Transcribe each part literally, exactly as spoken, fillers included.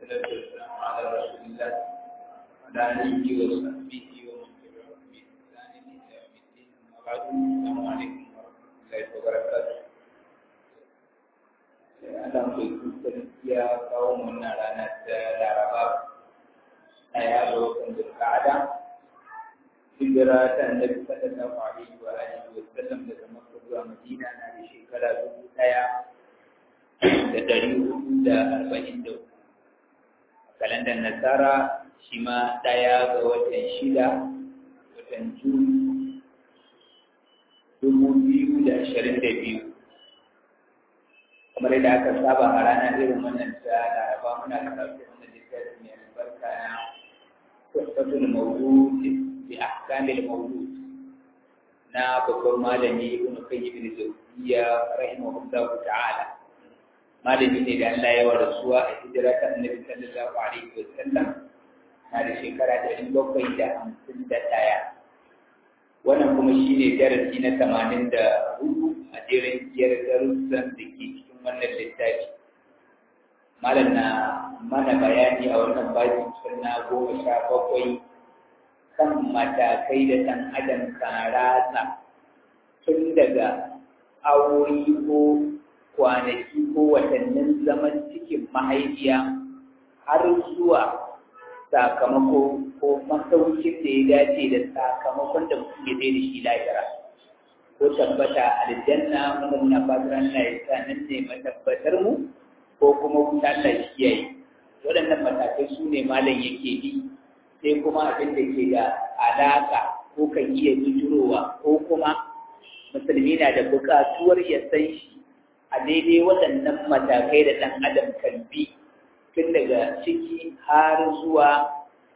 والصلاة والسلام على رسول الله وعلى آله وصحبه ومن تبعهم بإحسان إلى يوم الدين. أما بعد السلام عليكم ورحمة الله وبركاته. Ana mai gaskiya kawo muna ranar da Laraba a yaro kan Zulqa'ada. Hijira ta Annabi sallallahu alaihi wa alihi wa sallam daga Makka zuwa Madina na da shekara dubu ɗaya da ɗari hudu da arba'in da uku. Kalandar Nasara shi ma ɗaya ga watan shida watan Jun dubu biyu da ashirin da biyu. Kamar yadda aka saba a ranar irin wannan ta Laraba muna karatu wannan littafi mai albarka na Tuhfatul Mawlud bi Ahkamil Mawlud na babban malami Ibn Qayyim al-Jawziyya rahimahullahu ta'ala. Malami ne da Allah ya wa rasuwa a hijira ta Annabi sallallahu alaihi wa sallam na da shekara ɗari bakwai da hamsin da ɗaya. Wannan kuma shine darasi na tamanin da hudu a jerin biyar darussan da ke cikin wannan littafi. Malam na mana bayani a wannan baji na goma sha bakwai kan matakai da ɗan adam kan ratsa tun daga awoyi ko kwanaki ko watannin zaman cikin mahaifiya har zuwa sakamako ko masaukin da ya dace da sakamakon da mutum ya zai da shi lahira ko tabbata aljanna wanda muna fatar Allah ya sa nan ne matabbatar mu ko kuma wuta Allah ya kiyaye. Waɗannan matakai su ne malam yake bi, sai kuma abin da ke da alaka ko kan iya bijirowa ko kuma musulmi na da buƙatuwar ya san shi a daidai waɗannan matakai da ɗan adam kan bi tun daga ciki har zuwa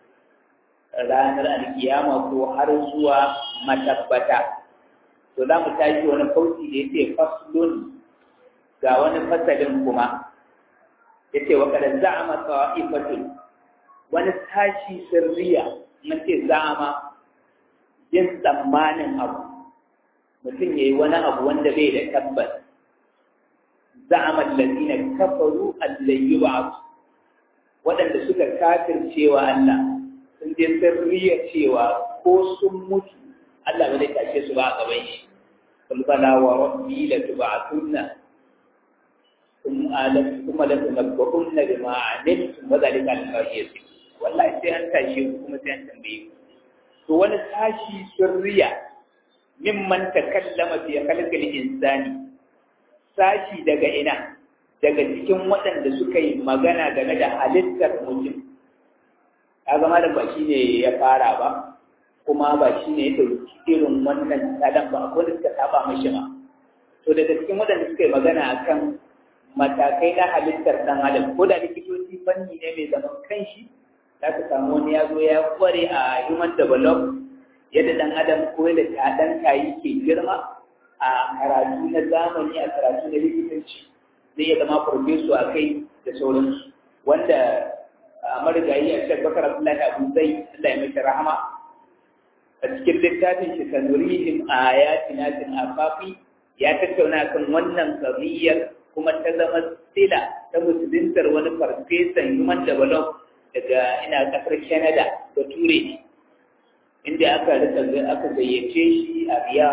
ranar alkiyama ko har zuwa matabbata. To za mu tashi wani kauci da ya ce faslun ga wani fasalin kuma ya ce wa kada za'ama ta'ifatun wani tashi sirriya mun ce za'ama yin tsammanin abu mutum ya yi wani abu wanda bai da tabbas. za'ama allazina kafaru allan yub'ath waɗanda suka kafircewa Allah sun je sirriya cewa ko sun mutu Allah ba zai tashe su ba a gaban shi. Kul bala wa rabbi la tub'athunna thumma la tunabba'unna bima 'amiltum wa dhalika al-khayr. Wallahi sai an tashe ku kuma sai an tambaye ku. To wani tashi sirriya mimman takallama fi khalqil insani. Sashi daga ina? Daga cikin waɗanda suka yi magana game da halittar mutum. Ya zama da ba shi ne ya fara ba, kuma ba shi ne ya ɗauki irin wannan tsadan ba, akwai da suka saba mashi ma. To daga cikin waɗanda suka yi magana a kan matakai na halittar ɗan adam, ko da likitoci fanni ne mai zaman kanshi, za ka samu wani ya zo ya kware a human develop yadda ɗan adam ko yadda ɗan tayi ke girma a karatu na zamani, a karatu na likitanci, zai iya zama farfesu a kai da sauransu, wanda marigayi a shek bakar abdullahi abu zai Allah ya mai rahama a cikin littafin shi sanurihim ayatina fil afafi ya tattauna kan wannan qadiyar kuma ta zama sila ta musuluntar wani farfesan human develop daga ina kasar Canada da Ture inda aka rika aka gayyace shi a biya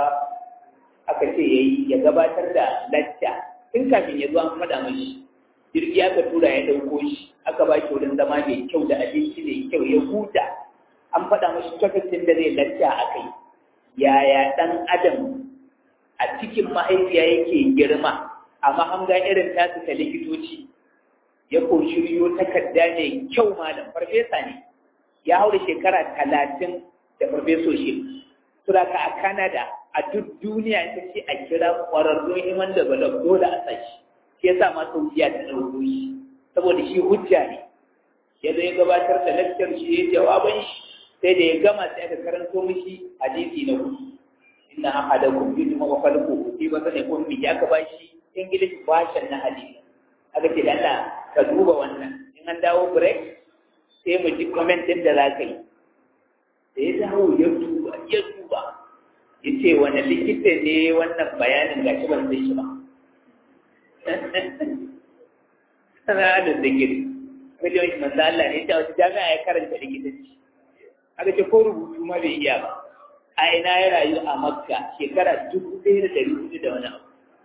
aka ce yayi ya gabatar da lacca tun kafin ya zo an faɗa mashi jirgi aka tura ya ɗauko shi aka ba shi wurin zama mai kyau da abinci mai kyau ya huta an faɗa mashi lokacin da zai lacca a kai yaya ɗan adam a cikin mahaifiya yake girma amma an ga irin tasu ta likitoci ya ko shiryo takarda mai kyau malam farfesa ne ya haura shekara talatin da farfesoshi suraka a Canada a duk duniya ta ce a kira ƙwararrun iman da balab dole a sashi shi yasa ma saudiya ta ɗauko shi saboda shi hujja ne ya zo ya gabatar da lakcar shi ya jawaban shi sai da ya gama sai aka karanto mishi hadisi na hudu inna ahadakum yujma wa khalquhu fi batni ummi ya ka bashi English version na hadisi aka ce dan ka duba wannan in an dawo break sai mu ji comment din da zaka yi sai ya dawo ya duba ya duba yace wani likita ne wannan bayanin gashi ban sai shi ba sana da zikiri miliyoyi manzo Allah ne ta wata jami'a ya karanta likitanci aka ce ko rubutu ma bai iya ba a ina ya rayu a Makka shekara dubu ɗaya da ɗari hudu da wani abu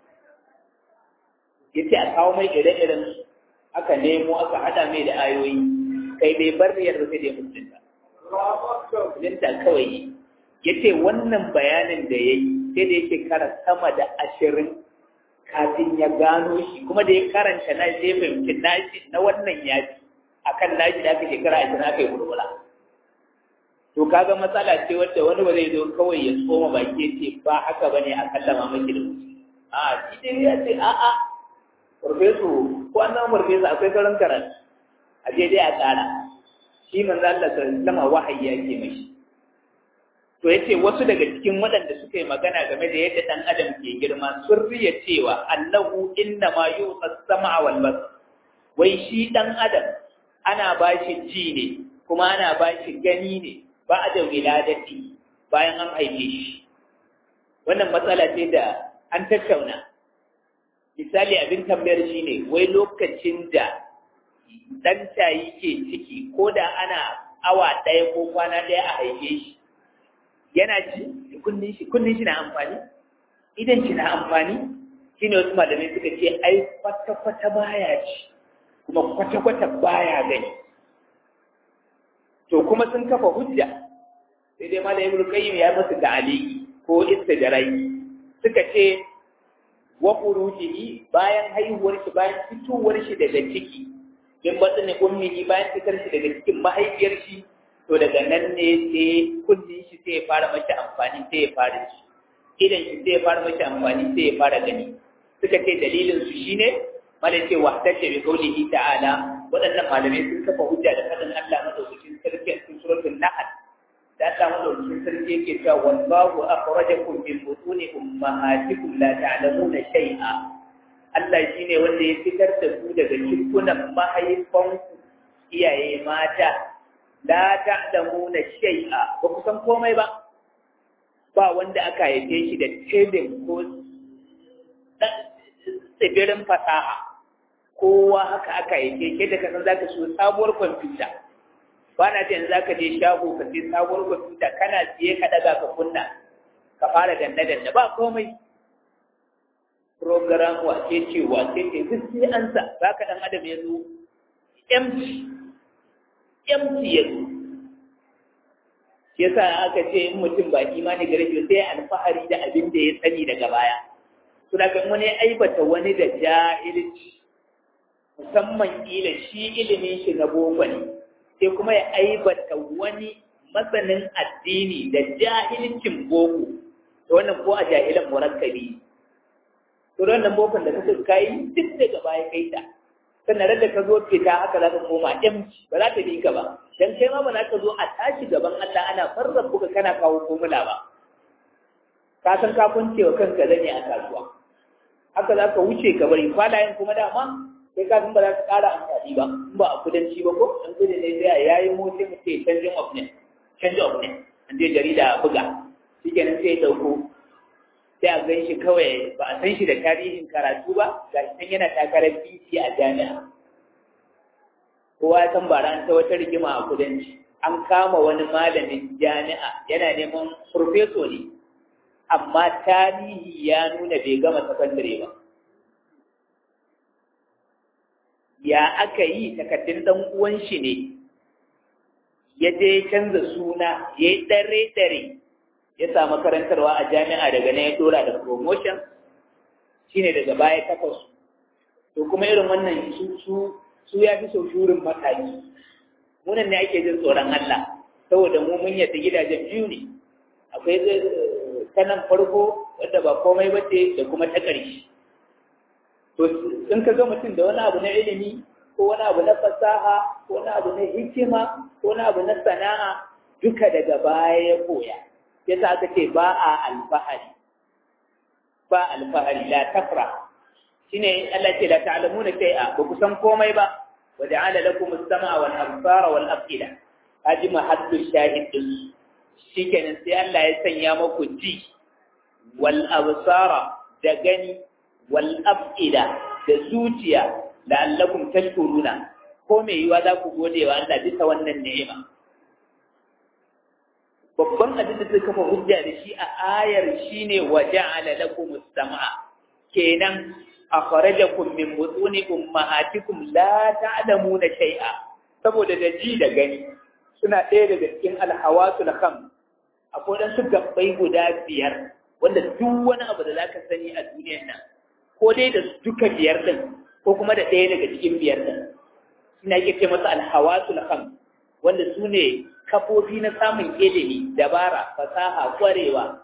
yace a kawo mai ire-iren aka nemo aka hada mai da ayoyi kai bai bar ya rufe da mutunta mutunta kawai yace wannan bayanin da yayi sai da yake kara sama da ashirin kafin ya gano shi kuma da ya karanta na sai fahimci nashi na wannan yaji akan nashi da aka shekara ashirin aka yi gurgura to kaga matsala ce wadda wani ba zai zo kawai ya tsoma baki ya ce ba haka bane a kallama maki da wuce a shi dai ya ce a'a farfesu ko an zama farfesu akwai karan karatu a je dai a tsara shi manzo Allah sallama wahayi yake mashi to yace wasu daga cikin waɗanda suka yi magana game da yadda dan adam ke girma sun riya cewa annahu inna ma yuqas sam'a wal basar wai shi dan adam ana bashi ji ne kuma ana bashi gani ne ba da wiladati bayan an haife shi wannan matsala ce da an tattauna misali abin tambayar shi ne wai lokacin da ɗan tayi ke ciki ko da ana awa ɗaya ko kwana ɗaya a haife shi yana ci kunnin shi kunnin shi na amfani idan shi na amfani shi ne wasu malamai suka ce ai kwata-kwata baya ci kuma kwata-kwata baya gani to kuma sun kafa hujja sai dai malam ibnu qayyim ya musu ta'aliki ko istidrai suka ce wa furujihi bayan haihuwar shi bayan fitowar shi daga ciki din batsin ummihi bayan fitar shi daga cikin mahaifiyar shi to daga nan ne sai kullin shi sai ya fara mashi amfani sai ya fara shi idan shi sai ya fara mashi amfani sai ya fara gani suka ce dalilin su shine malam ce wahdace bi qawlihi ta'ala wadannan malamai sun kafa hujja da fadin Allah madaukakin sarki a cikin suratul nahl da Allah madaukakin sarki yake cewa wallahu akhrajakum min butuni ummahatikum la ta'lamuna shay'a Allah shine wanda ya fitar da ku daga cikunan mahaifanku iyaye mata la ta'lamuna shay'a ba ku san komai ba ba wanda aka haife shi da tebin ko tsibirin fasaha kowa haka aka haife ke da kasan zaka so sabuwar kwamfuta ba na ce za ka je shago ka sai sabuwar kwamfuta kana siye ka daga ka kunna ka fara danne-danne ba komai program wace ce wace ce duk sai an sa za ka ɗan adam ya zo empty empty ya zo yasa aka ce in mutum ba imani gare shi sai alfahari da abin da ya sani daga baya to daga wani aibata wani da jahilci musamman kila shi ilimin shi na boko ne sai kuma ya aibata wani masanin addini da jahilcin boko to wannan ko a jahilan murakkabi to wannan bokon da kake kai duk daga baya kai ta sannan da ka zo fita haka za ka koma empty ba za ta bi ka ba dan kai ma ba za ka zo a tashi gaban Allah ana farrar buka kana kawo formula ba ka san ka kunce wa kanka zane a kasuwa haka za ka wuce ka bari kwalayen kuma dama sai ka ba za ka ƙara amfani ba in ba a kudanci ba ko an kudu ne sai a yayi motsi mu ce canjin of ne change of ne an je jarida buga shi kenan sai ya dauko sai a gan shi kawai ba a san shi da tarihin karatu ba ga shi yana takarar B C a jami'a kowa ya san bara an ta wata rigima a kudanci an kama wani malamin jami'a yana neman profeso ne amma tarihi ya nuna bai gama sakandare ba ya aka yi takardun ɗan uwan shi ne ya je canza suna ya yi ɗare-ɗare ya samu karantarwa a jami'a daga nan ya dora da promotion shine daga baya takwas to kuma irin wannan su su su ya fi sau shurin mataki munan ne ake jin tsoron Allah saboda mu mun yadda gidajen biyu ne akwai ta nan farko wadda ba komai ba ce da kuma ta ƙarshe to in ka ga mutum da wani abu na ilimi ko wani abu na fasaha ko wani abu na hikima ko wani abu na sana'a duka daga baya ya koya yasa aka ce ba a alfahari ba alfahari la tafra shine Allah ce la ta'lamuna shay'a ba ku san komai ba wa ja'ala lakum as-sam'a wal absara wal afida haji mahallu shahid din shikenan sai Allah ya sanya muku ji wal absara da gani wal afida da zuciya la'allakum tashkuruna ko mai yiwa za ku gode wa Allah bisa wannan ni'ima babban abin da suka kafa hujja da shi a ayar shine wa ja'ala lakum as-sam'a kenan akhrajakum min butuni ummahatikum la ta'lamuna shay'a saboda da ji da gani suna ɗaya daga cikin alhawasul kham akwai dan su gabbai guda biyar wanda duk wani abu da zaka sani a duniyar nan ko dai da duka biyar din ko kuma da ɗaya daga cikin biyar din ina ke ce masa alhawasul kham wanda su ne kafofi na samun ilimi dabara fasaha kwarewa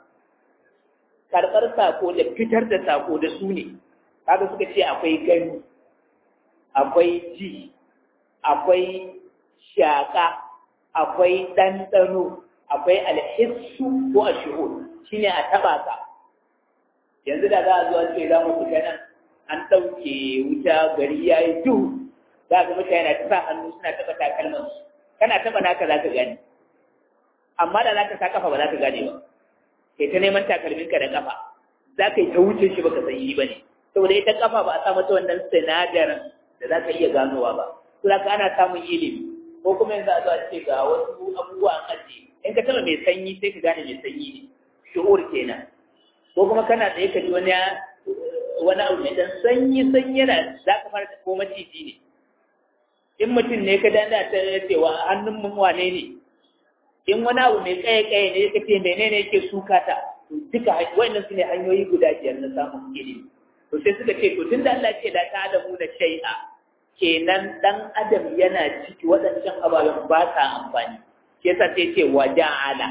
karɓar sako da fitar da sako da su ne kaga suka ce akwai gani akwai ji akwai shaƙa akwai ɗanɗano akwai alhissu ko a shuhud shine a taɓa ka yanzu da za a zuwa ce za mu fita nan an ɗauke wuta gari ya yi duhu za ga mutane na ta sa hannu suna taɓa takalmansu kana taɓa naka za ka gane amma da za ka sa kafa ba za ka gane ba kai ta neman takalminka da kafa za ka yi ta wuce shi baka san shi ba ne saboda ita kafa ba a sa mata wannan sinadarin da za ka iya ganowa ba to za ka ana samun ilimi ko kuma yanzu a zo a ce ga wasu abubuwa an ajiye in ka taɓa mai sanyi sai ka gane mai sanyi ne shu'ur kenan ko kuma kana tsaye ka ji wani wani abu mai dan sanyi sanyi yana za ka fara ko maciji ne in mutum ne ka danda ta cewa hannun mun wane ne in wani abu mai tsaye tsaye ne ka ce menene yake suka ta duka wannan su ne hanyoyi guda biyar na samun ilimi to sai suka ce to tunda Allah ce da ta adamu da shay'a kenan dan adam yana ciki waɗancan ababen ba sa amfani shi yasa sai ce wa ja'ala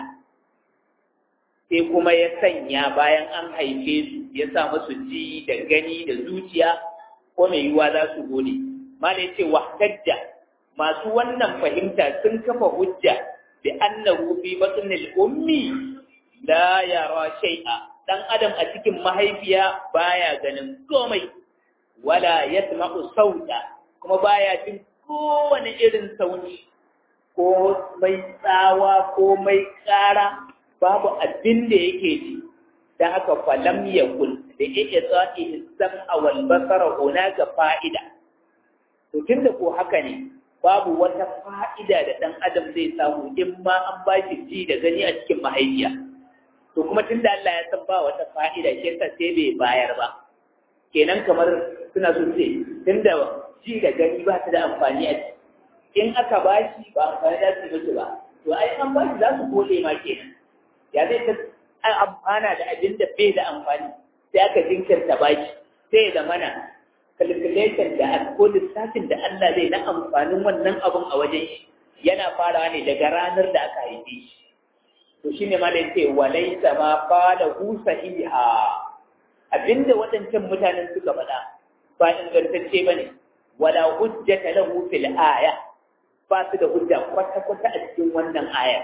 sai kuma ya sanya bayan an haife su ya sa musu ji da gani da zuciya ko mai yiwuwa za su gode mala ya ce wahtajja masu wannan fahimta sun kafa hujja bi annahu fi batnil ummi la yara shay'a dan adam a cikin mahaifiya baya ganin komai wala yasma'u sauta kuma baya jin kowane irin sauti ko mai tsawa ko mai ƙara babu abin da yake ji da haka falam yakul da yake tsaki sam'a wal basara hunaka fa'ida to tunda ko haka ne babu wata fa'ida da dan adam zai samu in ma an ba shi ji da gani a cikin mahaifiya to kuma tunda Allah ya san ba wata fa'ida shi yasa sai bai bayar ba kenan kamar suna so ce tunda ji da gani ba ta da amfani a ciki in aka ba shi ba amfani da su mutu ba to ai an ba shi za su kole ma kenan ya zai ta amfana da abin da bai da amfani sai aka jinkirta ba shi sai ya zamana calculation da ko lissafin da Allah zai na amfanin wannan abun a wajen shi yana farawa ne daga ranar da aka haife shi to shine ma da yace walaysa ma qala hu sahiha abinda waɗancan mutanen suka faɗa ba ingantacce bane wala hujjata lahu fil aya ba su da hujja kwata kwata a cikin wannan aya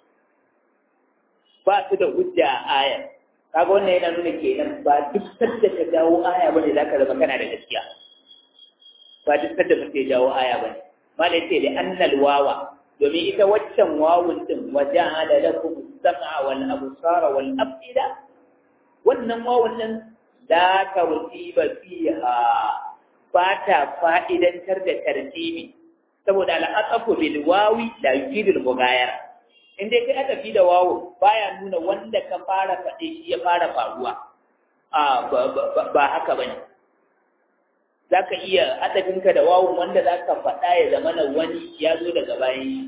ba su da hujja a aya kaga wannan yana nuna kenan ba duk sadda ka jawo aya bane zaka zama kana da gaskiya ba duk sadda mutum ya jawo aya bane mala yace da annal wawa domin ita waccan wawun din waja'ala lakum as-sam'a wal absara wal af'ida wannan wawun din la tartiba fiha ba ta fa'idantar da tartibi saboda al'aqafu bil wawi la yufidu al-mughayara in dai kai aka fi da wawo baya nuna wanda ka fara faɗe shi ya fara faruwa a ba haka bane zaka iya adabinka da wawon wanda zaka faɗa ya zama na wani ya zo daga bayan shi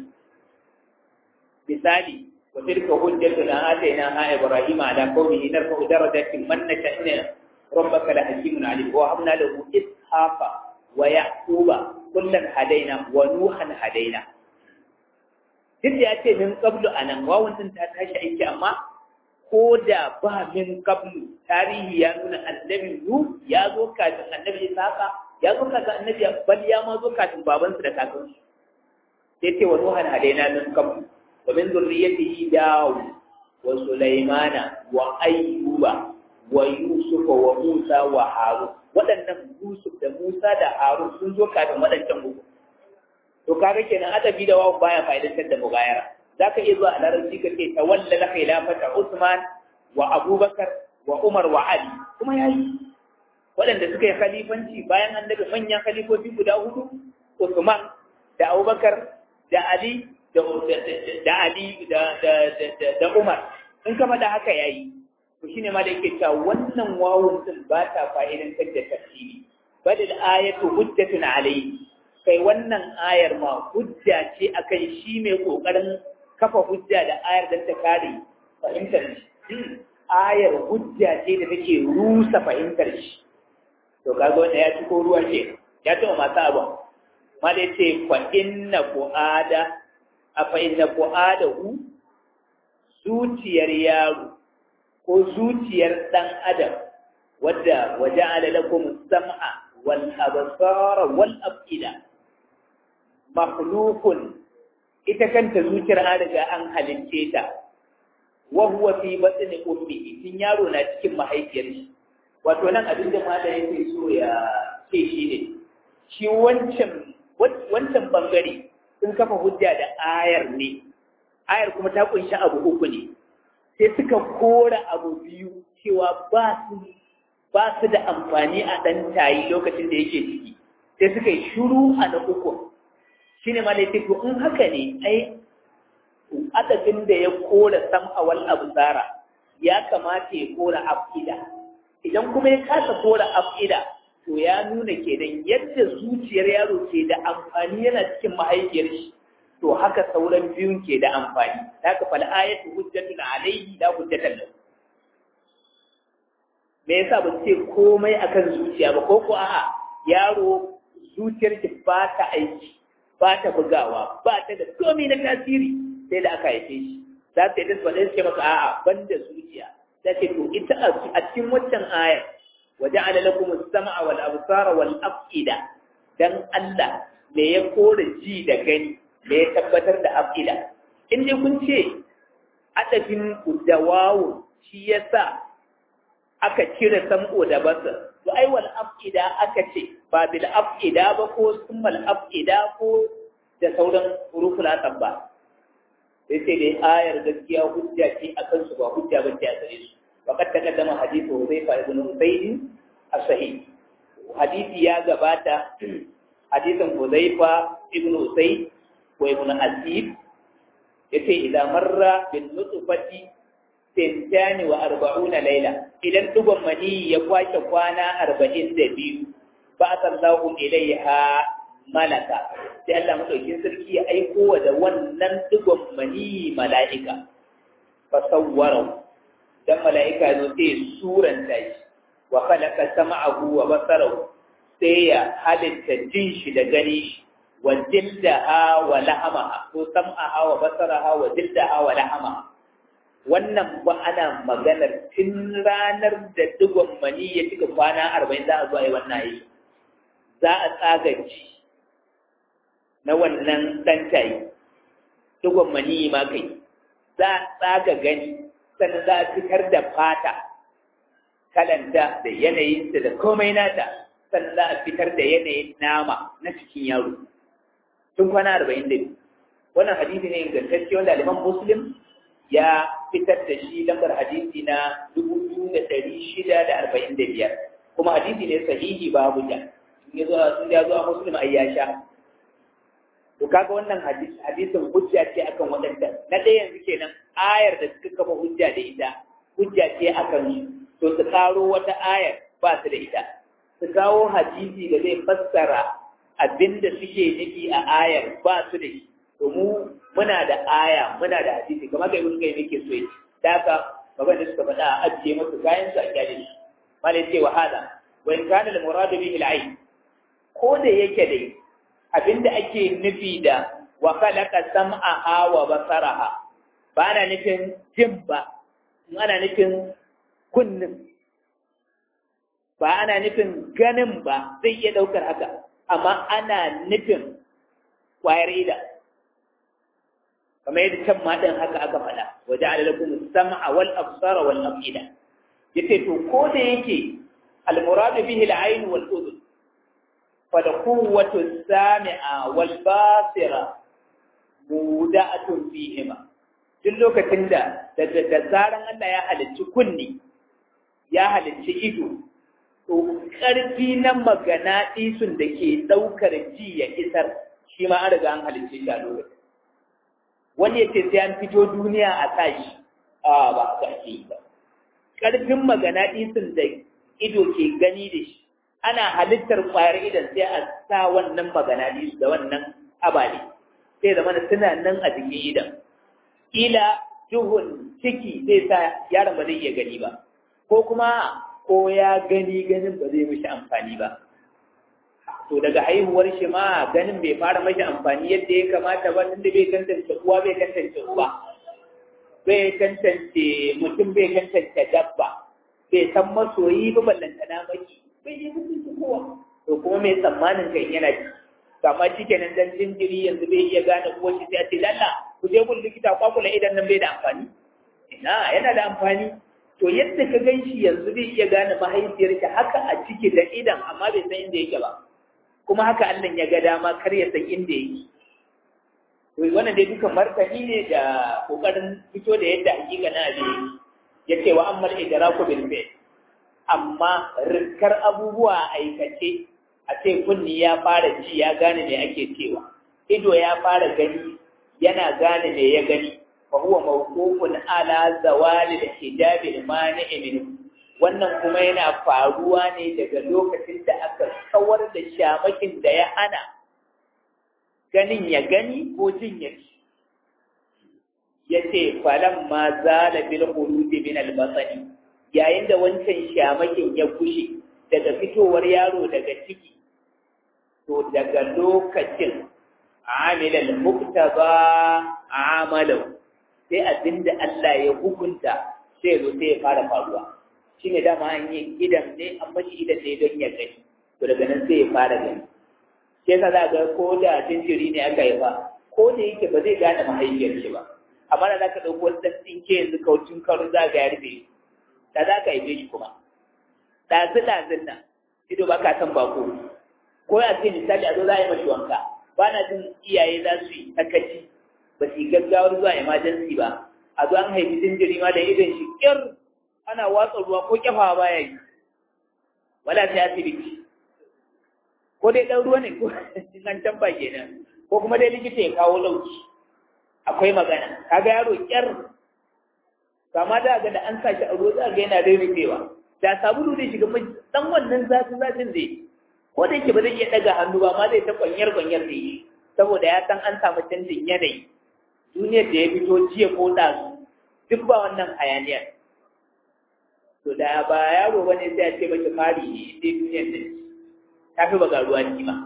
misali wa tilka hujjatuna atayna ha ibrahim ala qawmihi narfa'u darajatin man nasha'na rabbaka la hakimun alim wa habna lahu ishaqa wa yaquba kullan hadaina wa nuhan hadaina duk da ya ce min qablu anan wawun din ta tashi aiki amma ko da ba min qablu tarihi ya nuna annabi nu ya zo kafin annabi Isaka ya zo kafin annabi bal ya ma zo kafin babansa da kakansu sai ce wa nuhan hadaina min qablu wa min zurriyyatihi Dawud wa Sulaimana wa Ayyuba wa Yusuf wa Musa wa Harun waɗannan Yusuf da Musa da Harun sun zo kafin waɗancan uku to kaga kenan adabi da wawu baya fa'idantar da mugayara zaka iya zuwa a larabci ka ce tawalla khilafata Usman wa Abubakar wa Umar wa Ali kuma yayi waɗanda suka yi khalifanci bayan annabi manyan khalifofi guda hudu Usman da Abubakar da Ali da da Ali da da da Umar in ka faɗa haka yayi to shine ma da yake cewa wannan wawun din ba ta fa'idan da tafsiri badal ayatu hujjatun alayhi kai wannan ayar ma hujja ce akan shi mai kokarin kafa hujja da ayar da ta kare fahimtar shi ayar hujja ce da take rusa fahimtar shi to kaga wanda ya ci ko ruwa ce ya taɓa masu abin ma da ce fa inna fu'ada a fa inna fu'adahu zuciyar yaro ko zuciyar ɗan adam wadda waja'ala lakum sam'a wal absara wal afida makhluqun ita kanta zuciyar an riga an halince ta wa huwa fi batni ummihi tun yaro na cikin mahaifiyar shi wato nan abin da ma da yake so ya ce shi ne shi wancan wancan bangare sun kafa hujja da ayar ne ayar kuma ta kunshi abu uku ne sai suka kora abu biyu cewa ba su ba su da amfani a ɗan tayi lokacin da yake ciki sai suka yi shuru a na uku shine ma da to in haka ne ai adadin da ya kora sam'a wal absara ya kamata ya kora afida idan kuma ya kasa kora afida to ya nuna kenan yadda zuciyar yaro ke da amfani yana cikin mahaifiyar shi to haka sauran biyun ke da amfani haka fal ayatu hujjatun alayhi la hujjatan lahu me yasa ba ce komai akan zuciya ba ko ko a'a yaro zuciyar ki ba ta aiki ba ta bugawa ba ta da komai na tasiri sai da aka haife shi za ta yi da faɗin ce maka a'a banda zuciya ta ce to ita a cikin waccan ayar وجعل لكم السمع والأبصار والأفئدة dan Allah me ya kore ji da gani me ya tabbatar da afida in dai kun ce adafin da wawu shi yasa aka cire sam'o da basar to ai wal afida aka ce ba bil afida ba ko summal afida ko da sauran huruful asab ba sai sai dai ayar gaskiya hujja ce akan su ba hujja ba ce a gare su وقد تقدم حديث حذيفة بن أسيد الصحيح حديث يا جباتا حديث حذيفة بن أسيد وابن أسيد يتي إذا مر بالنطفة سنتان وأربعون ليلة إلى الدبن مني يقواش قوانا أربعين دبيو بعث الله إليها ملكا sai Allah madaukin sarki ya aiko da wannan dubon mani mala'ika fasawwara dan mala'ika zo sai suranta shi wa khalaqa sam'ahu wa basarahu sai ya halitta jin shi da gani shi wa jildaha wa lahamaha ko sam'aha wa basaraha wa jildaha wa lahamaha wannan ba ana maganar tun ranar da digon mani ya cika kwana arba'in za a zo a yi wannan yi za a tsaga ji na wannan ɗantayi digon mani ma kai za a tsaga gani sannan za a fitar da fata kalanta da yanayinta da komai nata sannan za a fitar da yanayin nama na cikin yaro tun kwana arba'in da biyu wannan hadisi ne ingantacce wanda aliman muslim ya fitar da shi lambar hadisi na dubu biyu da ɗari shida da arba'in da biyar kuma hadisi ne sahihi babu ja in ya zo sun ya zo a muslim ai ya sha to kaga wannan hadisi hadisin hujja ce akan wadanda na ɗaya yanzu kenan ayar da suka kafa hujja da ita hujja ce akan su to su karo wata ayar ba su da ita su kawo hadisi da zai fassara abinda suke nufi a ayar ba su da shi to mu muna da aya muna da hadisi kamar kai mun kai muke so yi da haka magana da suka faɗa a ajiye musu kayan su a kyale shi malai ce wa hada wa in kana al muradu bihi al ayn ko da yake dai abinda ake nufi da wa khalaqa sam'aha wa basaraha ba ana nufin jin ba ana nufin kunnin ba ana nufin ganin ba zai iya daukar haka amma ana nufin kwayar ida kamar yadda can ma din haka aka faɗa wa ja'ala lakum as-sam'a wal absara wal af'ida yace to ko da yake al muradu bihi al ayn wal udhun فالقوة السامعة والباصرة مودعة فيهما duk lokacin da da zaran Allah ya halicci kunni ya halicci ido to ƙarfi na magana isun da ke ɗaukar ji ya isar shi ma an riga an halitta shi a lokacin. Wani ya ce sai an fito duniya a tashi, a ba haka ake yi ba. Ƙarfin magana ɗisin da ido ke gani da shi, ana halittar ƙwayar idan sai a sa wannan magana ɗisu da wannan abali, sai zama suna nan a jikin idan. Ƙila duhun ciki zai sa yaron ba zai iya gani ba, ko kuma ko ya gani ganin ba zai mishi amfani ba. To daga haihuwar shi ma ganin bai fara mashi amfani yadda ya kamata ba, tunda bai tantance uwa bai tantance uba, bai tantance mutum bai tantance dabba, bai san masoyi ba ballantana maki, bai yi mutunci kowa. To kuma mai tsammanin kan yana ji, kama shi kenan dan jinjiri yanzu bai iya gane uwar shi sai a ce lalla ku je gun likita kwakula idan nan bai da amfani. Ina yana da amfani. To yadda ka gan shi yanzu bai iya gane mahaifiyar shi haka a ciki da idan amma bai san inda yake ba. Kuma haka Allah ya ga dama kar ya san inda yake. To wannan dai dukan martani ne da kokarin fito da yadda hakika na abin yake wa ammal idraku bil fi'l. Amma rikar abubuwa a aikace a ce kunni ya fara ji ya gane me ake cewa, ido ya fara gani yana gane me ya gani, fa huwa mawqufun ala zawali da hijabi mani'i min. Wannan kuma yana faruwa ne daga lokacin da aka kawar da shamakin da ya hana ganin ya gani ko jin ya ci. Yace falam ma zala bil khuluji min al basari, yayin da wancan shamakin ya kushe daga fitowar yaro daga ciki, to daga lokacin amilal muktaba amalau, sai abinda Allah ya hukunta sai zo sai ya fara faruwa. Shine dama an yi idan ne an mashi idan ne don ya gani, to daga nan sai ya fara gani. Sai ka za ga ko da jinjiri ne aka yi ba, ko da yake ba zai gane mahaifiyar shi ba, amma da za ka ɗauko wani ɗan tsinke yanzu kaucin karo za ga ya rufe, da za ka haife shi kuma ɗazu-ɗazun nan ido ba ka san bako, ko a ce misali a zo za a yi mashi wanka, ba na jin iyaye za su yi takaci ba su yi gaggawar zuwa emergency ba, a zo an haifi jinjiri ma da idon shi ƙyar ana watsa ruwa ko kyafa ba ya yi, wala sai asibiti ko dai ɗan ruwa ne ko an tamba kenan, ko kuma dai likita ya kawo lauki, akwai magana. Kaga yaro ƙyar kama da ga da an sa shi a ruwa za ga yana rarrafewa, da sabulu zai shiga mai dan wannan zafin zafin zai, ko da yake ba zai iya daga hannu ba ma zai ta kwanyar kwanyar da yi, saboda ya san an samu canjin yanayi. Duniyar da ya fito jiya ko ɗazu duk ba wannan hayaniyar. To da ba yaro ba ne sai a ce mace fari ne dai duniyar da ta fi baga ruwa kima,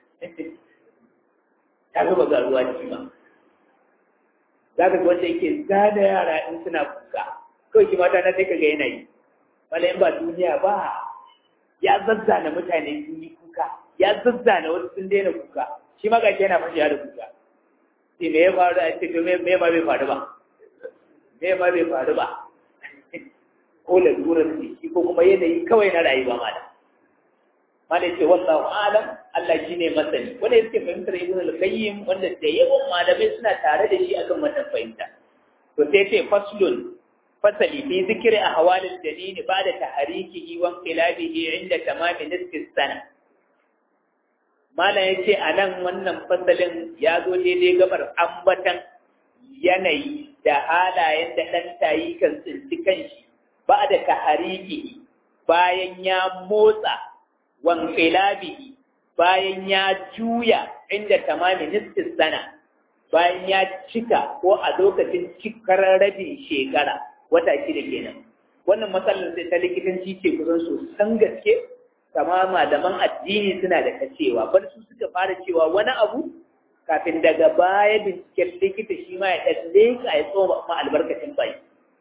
ta fi baga ruwa kima. Za ka ga wanda yake zada yara in suna kuka, kawai ki mata na sai ka ga yanayi. Wala in ba duniya ba, ya zazzana mutane sun yi kuka, ya zazzana wasu sun daina kuka, shi ma gashi yana fashiya da kuka. Sai me ya faru a ce me me ma bai faru ba, me ma bai faru ba, ko lalurar shi ko kuma yanayi kawai na rayuwa ma da. Malai ce wallahu alam, Allah shine masani. Wanda yake fahimtar Ibn al-Qayyim, wanda da yawan malamai suna tare da shi akan wannan fahimta. To sai ce faslun fasali fi zikri ahwalil dalil ba'da tahrikihi wa inqilabihi inda tamami nisfi sana. Malam yace anan wannan fasalin ya zo daidai gabar ambatan yanayi da halayen da dan tayi kan tsinci kanshi ba'da tahrikihi, bayan ya motsa wanqilabihi, bayan ya juya inda tamami nisfi sana, bayan ya cika ko a lokacin cikar rabin shekara, wata shida kenan. Wannan matsalar sai ta likitanci ce kusan sosan gaske, kama malaman addini suna da kacewa, bar su suka fara cewa wani abu kafin daga baya binciken likita shi ma ya ɗan leka ya tsoma ma albarkacin bai.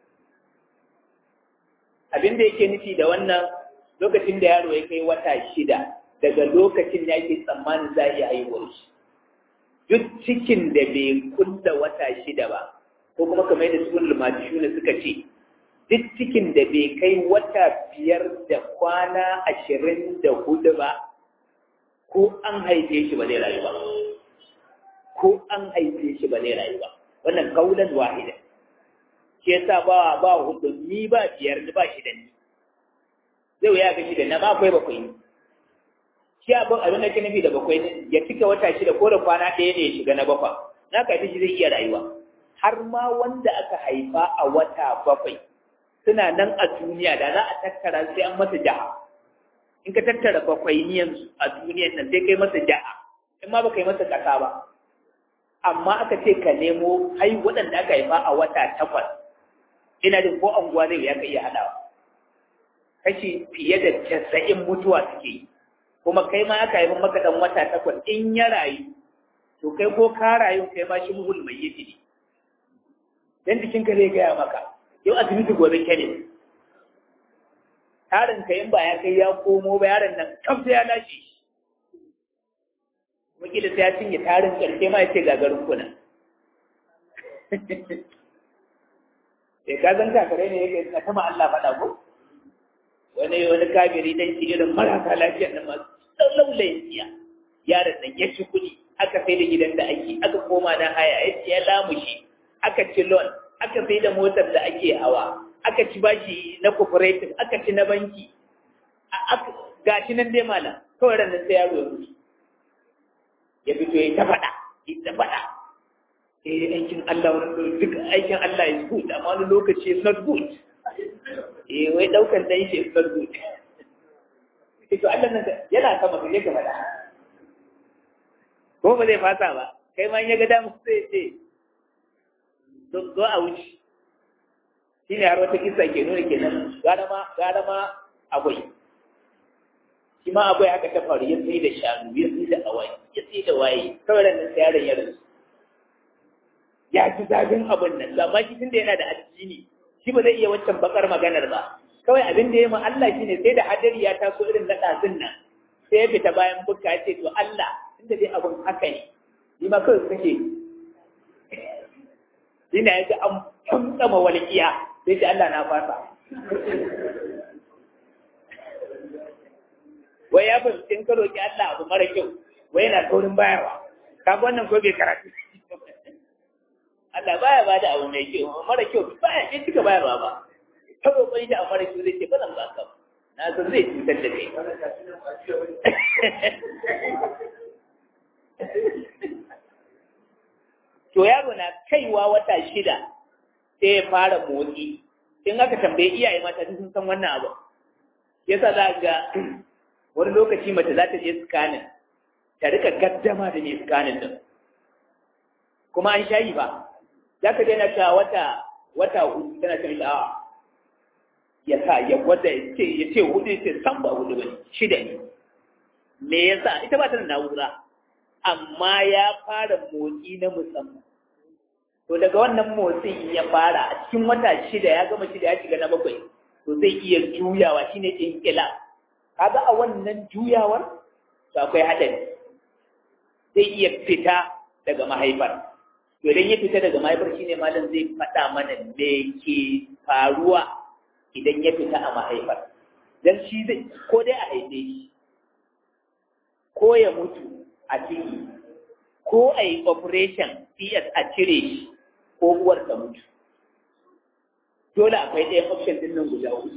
Abin da yake nufi da wannan, lokacin da yaro ya kai wata shida, daga lokacin da yake tsammanin za a iya haihuwar shi. Duk cikin da bai kulla wata shida ba, ko kuma kamar yadda sukun lumatishu ne suka ce, duk cikin da bai kai wata biyar da kwana ashirin da hudu ba, ko an haife shi ba zai rayu ba. Ko an haife shi ba zai rayu ba. Wannan kaulan wahida. Shi yasa ba ba hudu ni ba biyar ni ba shida ni. Zai wuya ga shida na ba akwai bakwai. shi abin abin da ke nufi da bakwai ne ya cika wata shida ko da kwana ɗaya ne ya shiga na bakwai na ka shi zai iya rayuwa har ma wanda aka haifa a wata bakwai suna nan a duniya da za a tattara sai an masa jaha in ka tattara bakwai niyan a duniyan nan sai kai masa jaha in ma baka yi masa kasa ba amma aka ce ka nemo hai waɗanda aka haifa a wata takwas ina jin ko anguwa zai ya ka iya haɗawa kashi fiye da casa'in mutuwa suke yi kuma kai ma aka haifa maka ɗan wata takwas in ya rayu to kai ko ka rayu kai ma shi muhul mai yi ne dan jikinka zai gaya maka yau asibiti gobe kene tarin ka in ba ya kai ya komo ba yaron nan kam sai ya lashe wakila sai ya cinye tarin karshe ma ya ce gagarin kuna sai ka zan kakare ne yake na tama Allah faɗa ko wani wani kafiri dan shi irin marasa lafiyar nan masu laulayin tsiya yaron nan ya ci kuɗi aka sai da gidan da ake aka koma da haya ya ce ya lamushi aka ci loan aka sai da motar da ake hawa aka ci bashi na cooperative aka ci na banki ga shi nan dai malam kawai ran sai yaro ya mutu ya fito ya ta faɗa ya ta faɗa eh aikin Allah wani duk aikin Allah is good amma wani lokaci is not good eh wai daukan dan shi is not good to Allah nan yana kama kaje ka faɗa ko ba zai fasa ba kai ma in ya ga damu sai ce zo a wuce shi ne har wata kisa ke nuna kenan gara ma gara ma akwai shi ma akwai haka ta faru ya sai da shanu ya sai da awai ya sai da waye kawai nan sai yaron ya rasu ya ji zafin abin nan amma shi tunda yana da addini shi ba zai iya wancan bakar maganar ba kawai abin da ya ma Allah shine sai da hadari ya taso irin na ɗazun nan sai ya fita bayan bukka ya ce to Allah tunda dai abin haka ne ni ma kawai kake ina ya ga an kamtsama walƙiya sai ce Allah na fasa wai ya fahimci in ka roƙi Allah abu mara kyau wai yana saurin bayarwa ka wannan ko bai karatu Allah baya ba da abu mai kyau mara kyau baya kin cika bayarwa ba ta roƙon da abu mara kyau zai ce ba zan ba ka na san zai cutar da kai to yaro na kaiwa wata shida sai ya fara motsi in aka tambaye iyaye mata sun san wannan abu yasa za ga wani lokaci mace za ta je scanning ta rika gaddama da mai scanning din kuma an shayi ba za ka daina ta wata wata hudu tana ta da ya sa ya gwada ya ce ya ce hudu ya ce san ba hudu ba shida ne me yasa ita ba ta da na'ura amma ya fara motsi na musamman. To daga wannan motsin ya fara a cikin wata shida ya gama shida ya shiga na bakwai, to zai iya juyawa shine inkila. Kaga a wannan juyawar to akwai hadari. Zai iya fita daga mahaifar. To idan ya fita daga mahaifar shine malam zai faɗa mana me ke faruwa idan ya fita a mahaifar. Dan shi zai ko dai a haife shi ko ya mutu a ciki ko a yi operation P S a cire shi ko uwar ta mutu dole akwai ɗaya option din nan guda huɗu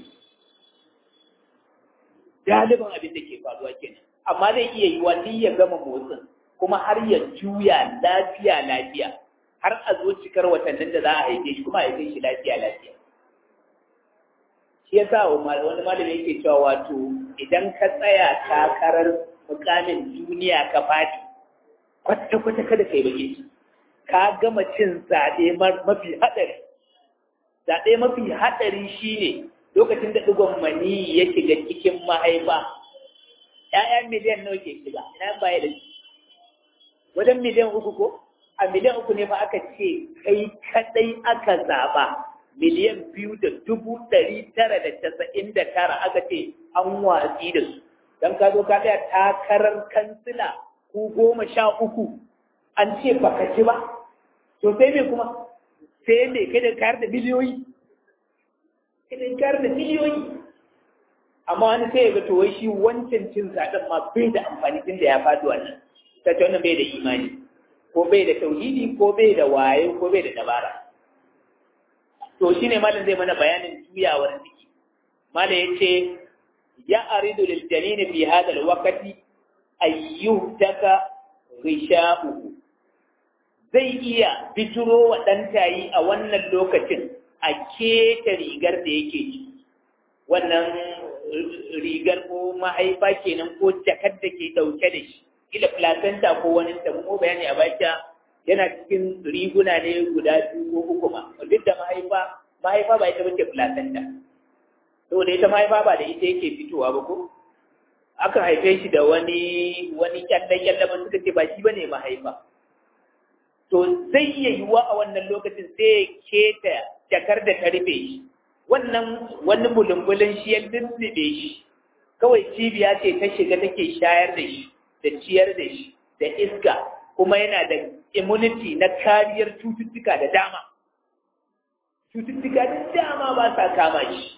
galibin abin da ke faruwa kenan amma zai iya yi wani ya gama motsin kuma har ya juya lafiya lafiya har a zo cikar watannin da za a haife shi kuma a haife shi lafiya lafiya shi yasa wani malami yake cewa wato idan ka tsaya takarar mukamin duniya ka fadi kwata-kwata kada kai bage ka gama cin zaɓe mafi haɗari zaɓe mafi haɗari shine lokacin da ɗigon mani ya shiga cikin mahaifa ‘ya'ya miliyan nawa ke shiga ina baya da shi wajen miliyan uku ko a miliyan uku ne fa aka ce kai kaɗai aka zaɓa miliyan biyu da dubu ɗari tara da casa'in da tara aka ce an watsi da su don ka zo ka tsaya takarar kansila ku goma sha uku an ce baka ci ba to sai me kuma sai me kai da kayar da miliyoyi kai da kayar da miliyoyi amma wani sai ya ga to wai shi wancan cin zaɓen ma bai da amfani tun da ya faɗi wannan ta ce wannan bai da imani ko bai da tauhidi ko bai da waye ko bai da dabara to shine malam zai mana bayanin juyawar ciki malam yace ya aridu lil janin fi hada al waqti ayyuhtaka risha'uhu zai iya bituro wa ɗan tayi a wannan lokacin a keta rigar da yake ci wannan rigar ko mahaifa kenan ko jakar da ke ɗauke da shi kila placenta ko wani ta mu bayani a baya yana cikin riguna ne guda biyu ko uku ma duk da mahaifa mahaifa ba ita bace placenta saboda ita mahaifa ba da ita yake fitowa ba ko aka haife shi da wani wani kyalle kyalle ba suka ce ba shi bane mahaifa to zai iya yiwuwa a wannan lokacin sai ya keta jakar da ta rufe shi wannan wani bulumbulin shi ya lullube shi kawai cibiya ce ta shiga take shayar da shi da ciyar da shi da iska kuma yana da immunity na kariyar cututtuka da dama cututtuka da dama ba sa kama shi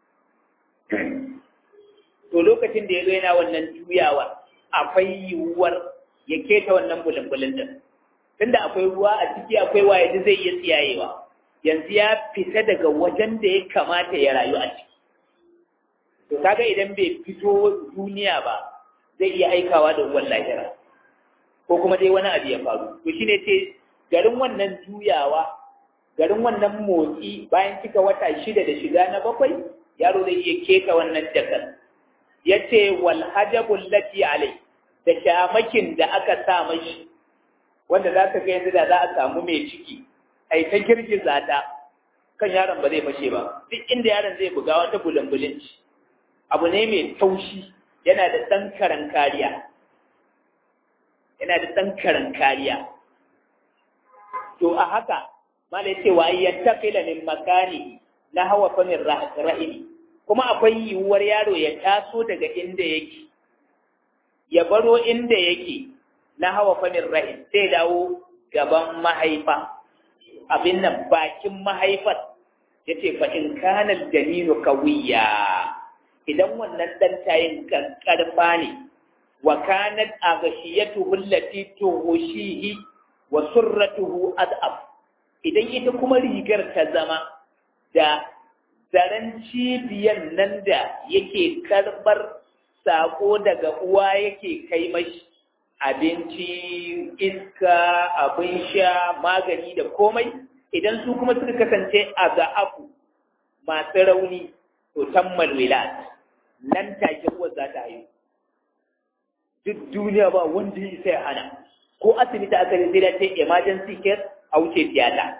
to lokacin da ya zo yana wannan juyawa akwai yiwuwar ya keta wannan bulumbulin din tunda akwai ruwa a ciki akwai waye da zai iya tsiyayewa yanzu ya fita daga wajen da ya kamata ya rayu a ciki to kaga idan bai fito duniya ba zai iya aikawa da ruwan lahira ko kuma dai wani abu ya faru to shine ce garin wannan juyawa garin wannan motsi bayan cika wata shida da shiga na bakwai yaro zai iya keta wannan jakar yace wal hajabul lati alai da shamakin da aka sa mashi wanda za ka ga yanzu da za a samu mai ciki ai ta girgiza ta kan yaron ba zai fashe ba duk inda yaron zai buga wata bulambulin abu ne mai taushi yana da ɗan karan kariya yana da ɗan karan kariya to a haka malai ce wa yattaqila min makani na hawa famin rahimi kuma akwai yiwuwar yaro ya taso daga inda yake ya baro inda yake na hawa famin rahim sai dawo gaban mahaifa abin nan bakin mahaifar ya ce fa'in kanar janinu kawiya idan wannan ɗan tayin ƙarfa ne wa kanar a gashiyatu hullati tuhushihi wa surratuhu ad'af idan ita kuma rigar ta zama da zaren cibiyar nan da yake karɓar saƙo daga uwa yake kai mashi abinci, iska, abin sha, magani da komai, idan su kuma suka kasance a za'afu masu rauni, to tammal wilat, nan take uwar za ta haihu. Duk duniya ba wanda ya sai hana, ko asibiti aka yi sai da ce emergency care a wuce tiyata.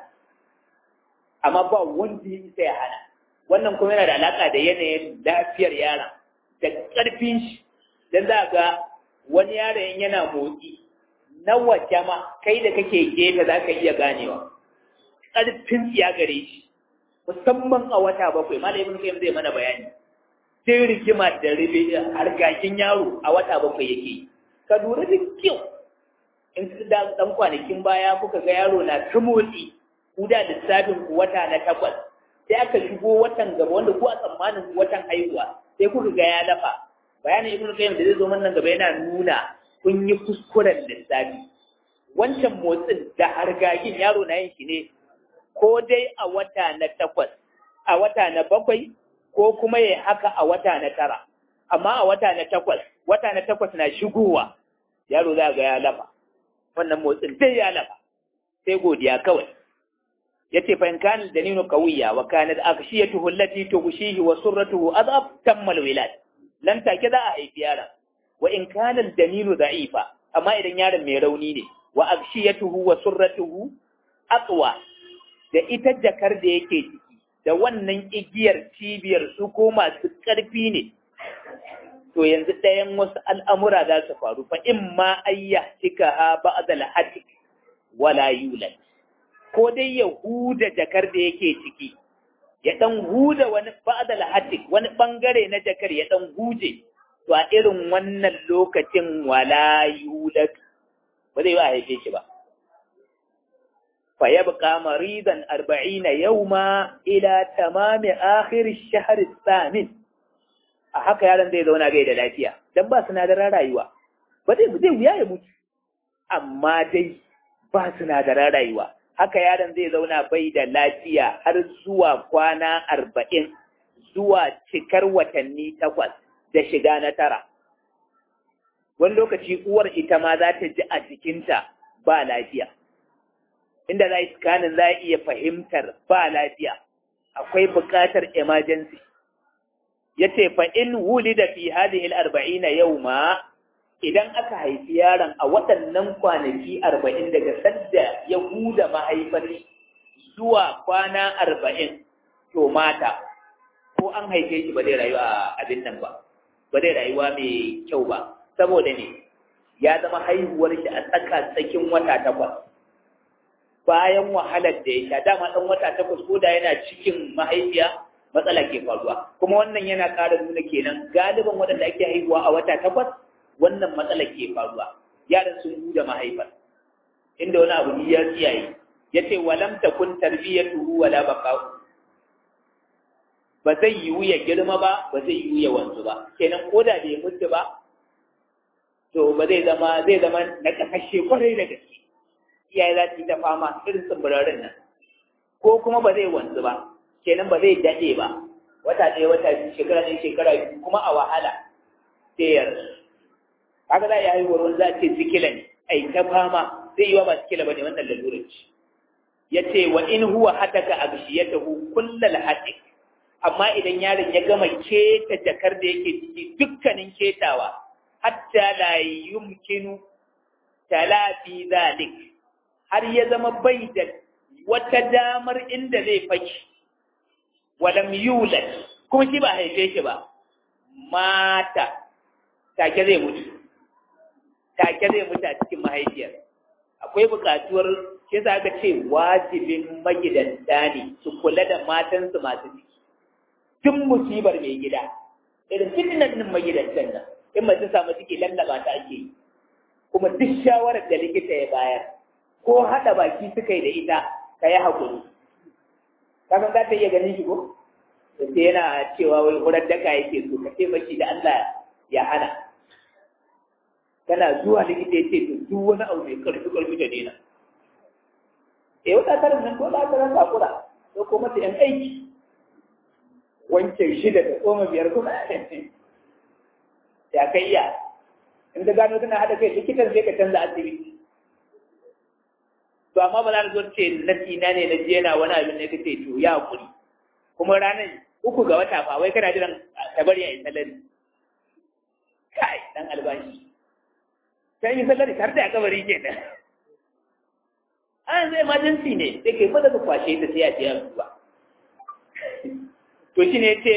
Amma ba wanda ya sai hana. Wannan kuma yana da alaƙa da yanayin lafiyar yara, da ƙarfin shi, don za ga wani yaron yana motsi na waje ma kai da kake gefe za ka iya ganewa ƙarfin tsiya gare shi musamman a wata bakwai malamin kai zai mana bayani sai rigima da ribe harkakin yaro a wata bakwai yake ka lura da kyau in su da dan kwanakin baya kuka ga yaro na ta motsi ku da lissafin ku wata na takwas sai aka shigo watan gaba wanda ku a tsammanin watan haihuwa sai kuka ga ya dafa bayanin ibnu qayyim da zai zo nan gaba yana nuna kun yi kuskuren lissafi wancan motsin da hargagin yaro na yin shi ne ko dai a wata na takwas a wata na bakwai ko kuma ya haka a wata na tara amma a wata na takwas wata na takwas na shigowa yaro za ga ya lafa wannan motsin sai ya lafa sai godiya kawai yace fa in kana dalinu qawiya wa kanat akshiyatuhu allati tughshihi wa surratuhu adab tammal wilad nan take za a haifi yaron wa in kana dalinu da'ifa amma idan yaron mai rauni ne wa akshiyatuhu wa surratuhu aqwa da ita jakar da yake ciki da wannan igiyar cibiyar su ko masu ƙarfi ne to yanzu ɗayan wasu al'amura za su faru fa in ma ayya cika ha ba'dal hatik wala yulad ko dai ya huda jakar da yake ciki ya dan huda wani ba'dal hatik wani bangare na jakar ya dan huje to a irin wannan lokacin wala yulad ba zai ba a haife shi ba fa yabqa maridan arba'ina yawma ila tamami akhir ash-shahr ath-thamin a haka yaron zai zauna bai da lafiya dan ba sinadaran rayuwa ba zai zai wuya ya mutu amma dai ba sinadaran rayuwa haka yaron zai zauna bai da lafiya har zuwa kwana arba'in zuwa cikar watanni takwas da shiga na tara wani lokaci uwar ita ma za ta ji a jikinta ba lafiya, inda za yi scanning za a iya fahimtar ba lafiya, akwai buƙatar emergency. Ya ce fa in wulida fi hadhihi al-arba'ina yawma, idan aka haifi yaron a waɗannan kwanaki arba'in daga sadda ya huda mahaifar zuwa kwana arba'in, to mata ko an haife shi ba zai rayu a abin nan ba, ba zai rayuwa mai kyau ba, saboda ne ya zama haihuwar shi a tsaka tsakin wata takwas. Bayan wahalar da ya sha, dama ɗan wata takwas ko da yana cikin mahaifiya matsala ke faruwa, kuma wannan yana ƙara nuna kenan galiban waɗanda ake haihuwa a wata takwas wannan matsala ke faruwa, yaran sun huda mahaifar inda wani abu ne ya tsiyaye. Ya ce walam takun tarbiyatuhu wala baqa'u, ba zai yiwu ya girma ba, ba zai yiwu ya wanzu ba, kenan ko da bai mutu ba to ba zai zama zai zama na kasashe kwarai da gaske, iyaye za su yi ta fama irin tsibirarin nan, ko kuma ba zai wanzu ba, kenan ba zai daɗe ba, wata ɗaya wata biyu shekara ɗaya shekara biyu kuma a wahala sai ya rasu. Haka za a yi haihuwar wani za a ce sikila ne, ai ta fama zai yi wa ba sikila ba ne wannan lalurar ce. Ya ce wa in huwa hataka abshiyatahu kullal hatik, amma idan yaron ya gama keta jakar da yake ciki dukkanin ketawa, hatta la yumkinu talafi zalik, har ya zama bai da wata damar inda zai faki, walam yulad, kuma shi ba haife shi ba, mata take zai mutu, take zai mutu a cikin mahaifiyar. Akwai buƙatuwar shi za ka ce wajibin magidanta ne su kula da matansu masu ciki, tun musibar mai gida, irin fitinanin magidantan nan, in mace samu ciki lallaba ta ake yi, kuma duk shawarar da likita ya bayar, ko haɗa baki suka yi da ita, ka yi haƙuri. Kasan za ta iya ganin shi ko? Sai yana cewa wai wurin daka yake so, ka ce mashi da Allah ya hana. Kana zuwa likita ya ce to duk wani abu mai karfi karfi da dena. Eh wata tarin nan dole aka rasa hakura, ko kuma ta yan aiki. Wancan shida da goma biyar kuma ya kai iya. In ka gano tana haɗa kai likitan sai ka canza asibiti. To amma ba za ka zo ce na tina ne na je yana wani abin da kace to ya hakuri. Kuma ranar uku ga wata fa wai kana jiran ta bari a yi salari. Kai dan albashi. Sai yi salari har da kabari kenan. An zai emergency ne sai kai fada ka kwashe ta sai a je a duba. To shine yace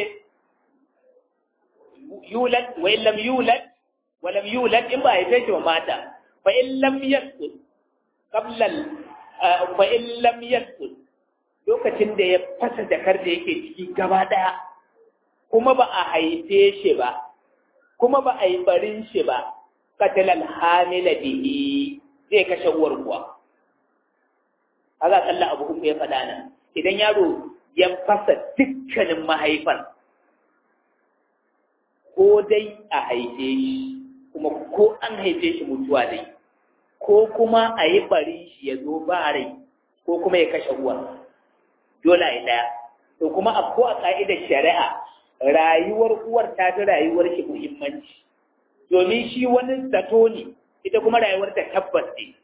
yulad wa illam yulad wa lam yulad in ba ya tace wa mata fa in lam yasqut qabla fa in lam yasqut lokacin da ya fasa jakar da yake ciki gaba daya kuma ba a haife shi ba kuma ba a yi barin shi ba qatalal hamila bihi zai kashe uwar kuwa. Haka kalla abu uku ya faɗa nan, idan yaro ya fasa dukkanin mahaifar ko dai a haife shi kuma ko an haife shi mutuwa dai ko kuma a yi bari shi ya zo ba rai ko kuma ya kashe uwar, dole a yi ɗaya. To kuma a ko a ƙa'idar shari'a rayuwar uwar ta fi rayuwar shi muhimmanci, domin shi wani zato ne ita kuma rayuwar ta tabbas ne.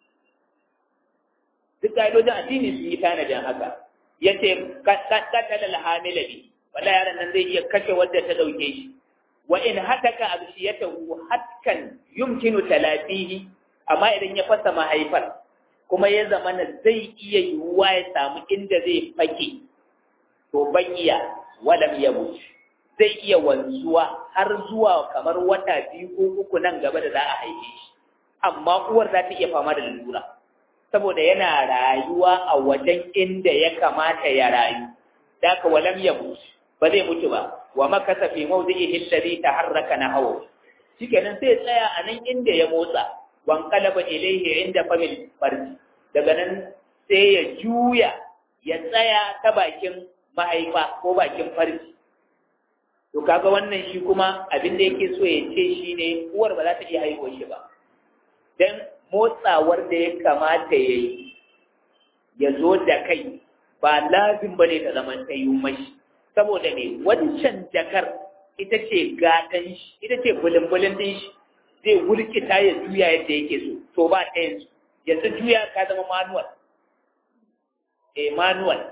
Duk ƙa'idojin addini su yi tanadin haka. Ya ce kattala alhamila bi, wala yaran nan zai iya kashe wadda ta ɗauke shi. Wa in hataka abshiyatahu hatkan yumkinu talafihi, amma idan ya fasa mahaifar kuma ya zama na zai iya yiwuwa ya samu inda zai fake, to bakiya walam yamut, zai iya wanzuwa har zuwa kamar wata biyu ko uku nan gaba da za a haife shi, amma uwar za ta iya fama da lalura saboda yana rayuwa a wajen inda ya kamata ya rayu, da ka walam yamut, ba zai mutu ba. Wa makasa fi mawdi'ihi alladhi taharraka nahawu, shikenan sai tsaya a nan inda ya motsa, wan qalaba ilayhi inda famil farji, daga nan sai ya juya ya tsaya ta bakin mahaifa ko bakin farji. To kaga wannan shi kuma abin da yake so ya ce shine uwar ba za ta iya haihuwar shi ba, dan motsawar da ya kamata yayi ya zo da kai ba lazim bane ta zaman ta yi mashi, saboda ne wancan jakar ita ce gatan shi, ita ce bulimbulin din shi, zai wulkita ya juya yadda yake so to ba ɗayan su yanzu juya ka zama manual eh manual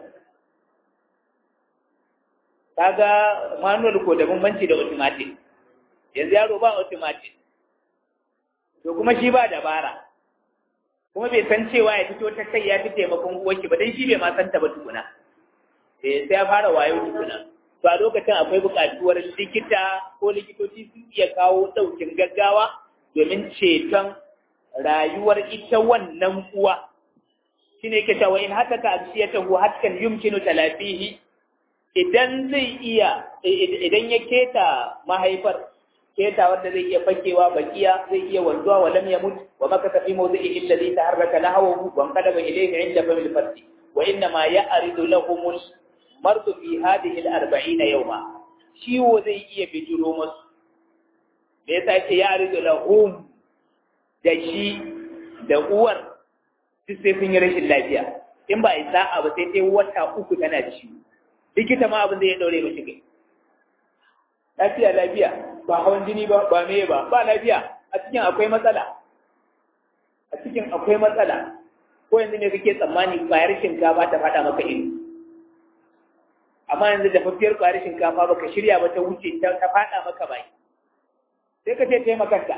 kaga manual ko da bambanci da automatic yanzu yaro ba automatic to kuma shi ba dabara kuma bai san cewa ya fito ta kai ya fi taimakon uwarki ba dan shi bai ma san ta ba tukuna eh sai ya fara wayo tukuna to a lokacin akwai buƙatuwar likita ko likitoci su iya kawo ɗaukin gaggawa domin ceton rayuwar ita wannan uwa shine yake cewa in haka ka asiyatahu hatkan yumkinu talafihi idan zai iya idan ya keta mahaifar keta wanda zai iya fakewa bakiya zai iya wanzuwa wa lam yamut wa makasa fi mawdi'i alladhi taharraka nahwahu wa qadaba ilayhi 'inda famil fardi wa inna ma ya'ridu lahum mardu fi hadhihi al-arba'ina yawma ciwo zai iya bijiro musu me yasa yake ya'ridu lahum da shi da uwar sai sun yi rashin lafiya in ba isa'a ba sai sai wata uku tana ciwo likita ma abin da ya daure mashi kai lafiya lafiya ba hawan jini ba ba meye ba ba lafiya a cikin akwai matsala a cikin akwai matsala ko yanzu ne kake tsammani kwayar shinkafa ta fada maka ido amma yanzu da fafiyar kwayar shinkafa baka shirya ba ta wuce ta fada maka bai sai ka ce taimakanta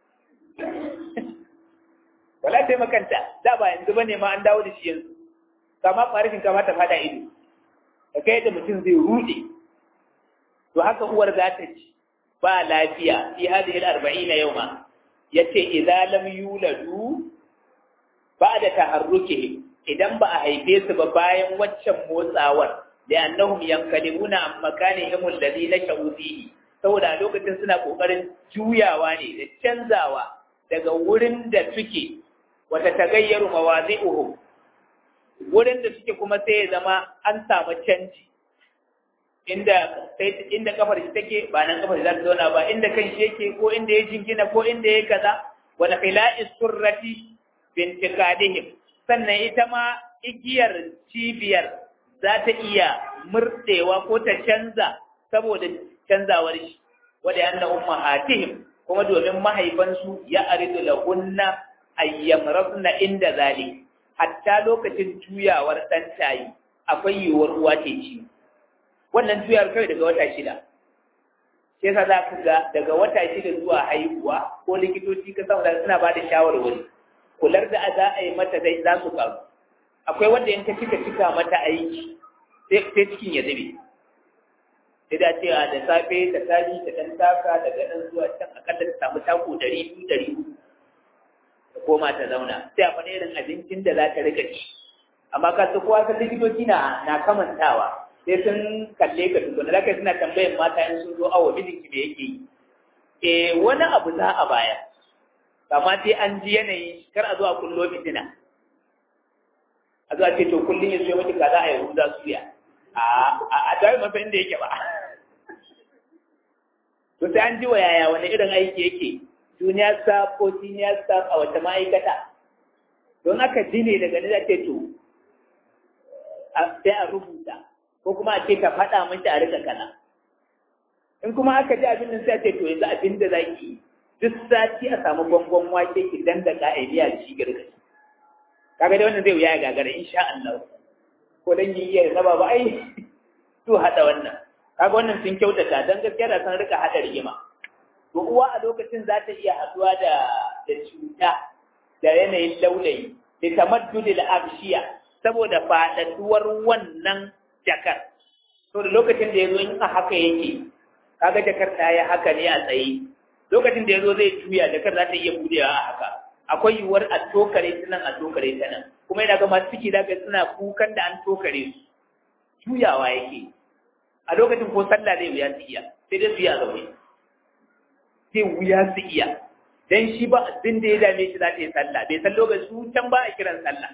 wala taimakanta da ba yanzu bane ma an dawo da shi yanzu kama kwayar shinkafa ta fada ido da kai da mutum zai rude to haka uwar za ta ci ba lafiya fi hadhihi al-arba'ina yawma yace idza lam yuladu ba'da taharrukihi idan ba a haife su ba bayan waccan motsawar da annahum yanqalibuna an makanihim alladhi nashu fihi saboda lokacin suna kokarin juyawa ne da canzawa daga wurin da suke wata tagayyaru mawazi'uhum wurin da suke kuma sai ya zama an samu canji inda sai inda kafar shi take ba nan kafar za ta zauna ba inda kan shi yake ko inda ya jingina ko inda ya kaza wala khila'is surrati bintikadihim sannan ita ma igiyar cibiyar za ta iya murdewa ko ta canza saboda canzawar shi wada anna ummahatihim kuma domin mahaifansu ya aridu lahunna ayyamrasna inda zalik hatta lokacin juyawar dan tayi akwai yiwuwar uwa ce ci wannan juyar kai daga wata shida sai yasa za ka ga daga wata shida zuwa haihuwa ko likitoci ka samu da suna ba da shawarwari kular da za a yi mata dai za su karu akwai wanda in ta cika cika mata aiki sai cikin ya zube sai da ce da safe ta tashi ta dan taka daga nan zuwa can akalla ta samu tako ɗari biyu ɗari uku ta koma ta zauna sai a faɗi irin abincin da za ta rika ci amma ka su kowa san likitoci na na kamantawa sai sun kalle ka tukuna zaka suna tambayan mata in sun zo awo mijinki me yake yi eh wani abu za a baya amma sai an ji yanayi kar a zo a kullo fitina a zo a ce to kullum ya zo miki kaza a yi huda suya a a tayi masa inda yake ba to sai an ji wa yaya wani irin aiki yake junior staff ko senior staff a wata ma'aikata don haka ji ne daga nila ce to sai a rubuta ko kuma a ce ka faɗa mashi a rika kana in kuma aka ji abin nan sai a ce to yanzu abin da za ki yi duk sati a samu gwangwan wake ki dandaka a biya da shi girka kaga dai wannan zai wuya ya gagara insha Allah ko dan yi iya raba ba ai to hada wannan kaga wannan sun kyautata dan gaskiya da san rika hada rigima to uwa a lokacin za ta iya haduwa da da cuta da yanayin laulayi da tamaddudil abshiya saboda faɗaɗuwar wannan jakar to da lokacin da yazo in haka yake kaga jakar ta yi haka ne a tsaye lokacin da yazo zai juya jakar za ta iya budewa a haka akwai yiwuwar a tokare ta nan a tokare ta nan kuma yana ga masu ciki zaka suna kukan da an tokare su juyawa yake a lokacin ko sallah zai wuya su iya sai dai su yi a zaune sai wuya su iya dan shi ba abin da ya dame shi za ta yi sallah bai san lokacin su can ba a kiran sallah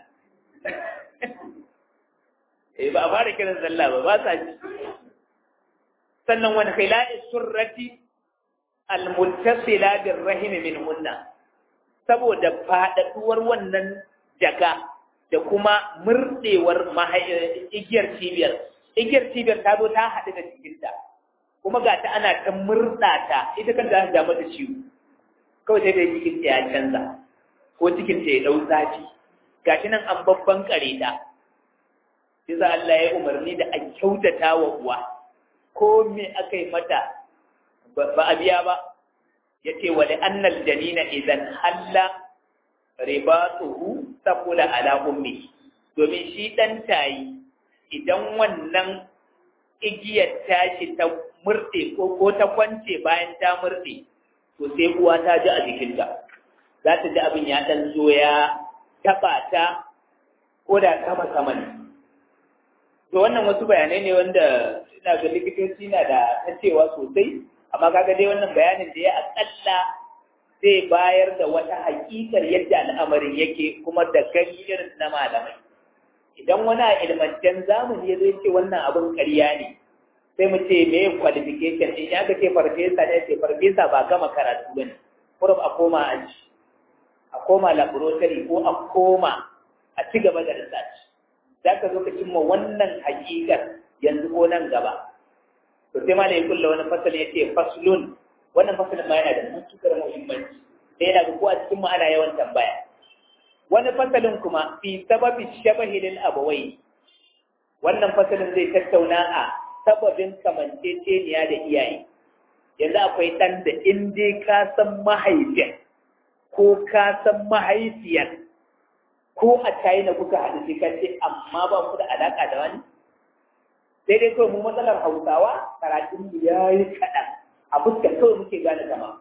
eh ba a fara kiran sallah ba ba sa ji sannan wani khila'i surrati al-muttasila bir-rahim minhunna saboda faɗaɗuwar wannan jaka da kuma murɗewar igiyar cibiyar igiyar cibiyar ta zo ta haɗu da cikinta kuma ga ta ana ta murɗa ta ita kan za ta mata ciwo kawai sai dai cikin ta ya canza ko cikin ta ya dau zafi gashi nan an babban kare ta sai za Allah ya umarni da a kyautata wa uwa ko me aka yi mata ba a biya ba yace wa annal janina idan halla ribatuhu taqula ala ummi domin shi dan tayi idan wannan igiyar tashi ta murde ko ko ta kwance bayan ta murde to sai uwa ta ji a jikinta za ta ji abin ya dan zo ya taba ta ko da kama sama ne to wannan wasu bayanai ne wanda ina ga likitoci na da ta cewa sosai amma kaga dai wannan bayanin da ya akalla zai bayar da wata hakikar yadda al'amarin yake kuma da gani irin na malamai idan wani a ilmantan zamani ya zai ce wannan abin ƙarya ne sai mu ce me qualification din ya ga ce farfesa ne ce farfesa ba gama karatu bane kurum a koma aji a koma laboratory ko a koma a ci gaba da research za ka zo ka cimma wannan hakikar yanzu ko nan gaba to sai ma da ya kulla wani fasal ya ce faslun wannan fasalin ma yana da matuƙar muhimmanci sai yana ga ko a cikin mu ana yawan tambaya wani fasalin kuma fi sababi shabahi lil abawai wannan fasalin zai tattauna a sababin kamanceceniya da iyaye yanzu akwai ɗan da in dai ka san mahaifin ko ka san mahaifiyar ko a China kuka haɗu sai ka ce amma ba ku da alaƙa da wani sai dai kawai mu matsalar Hausawa karatun mu yayi kaɗan a fuska kawai muke gane zama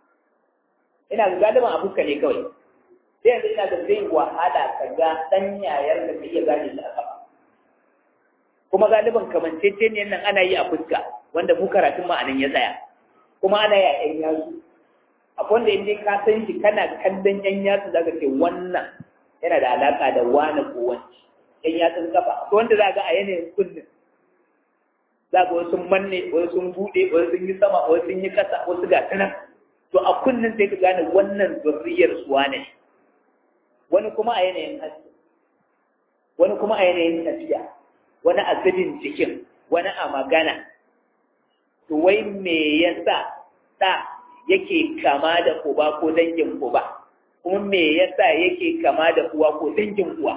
ina ga galiban a fuska ne kawai sai yanzu ina ga zai wahala ka ga ɗan yayar da ka iya gane shi a kafa kuma galiban kamanceceniyan nan ana yi a fuska wanda mu karatun mu anan ya tsaya kuma ana yi a ƴan yatsu akwai wanda in dai ka san shi kana kallon ƴan yatsu zaka ce wannan yana da alaƙa da wani ko wani ƴan yatsun kafa akwai wanda za ga a yanayin kullum za ga wasu manne wasu sun buɗe wasu sun yi sama wasu sun yi ƙasa wasu ga ta nan to a kullum sai ka gane wannan zurriyar su wane wani kuma a yanayin haske wani kuma a yanayin tafiya wani a zubin jikin wani a magana to wai me yasa ɗa yake kama da uba ko dangin uba kuma me yasa yake kama da uwa ko dangin uwa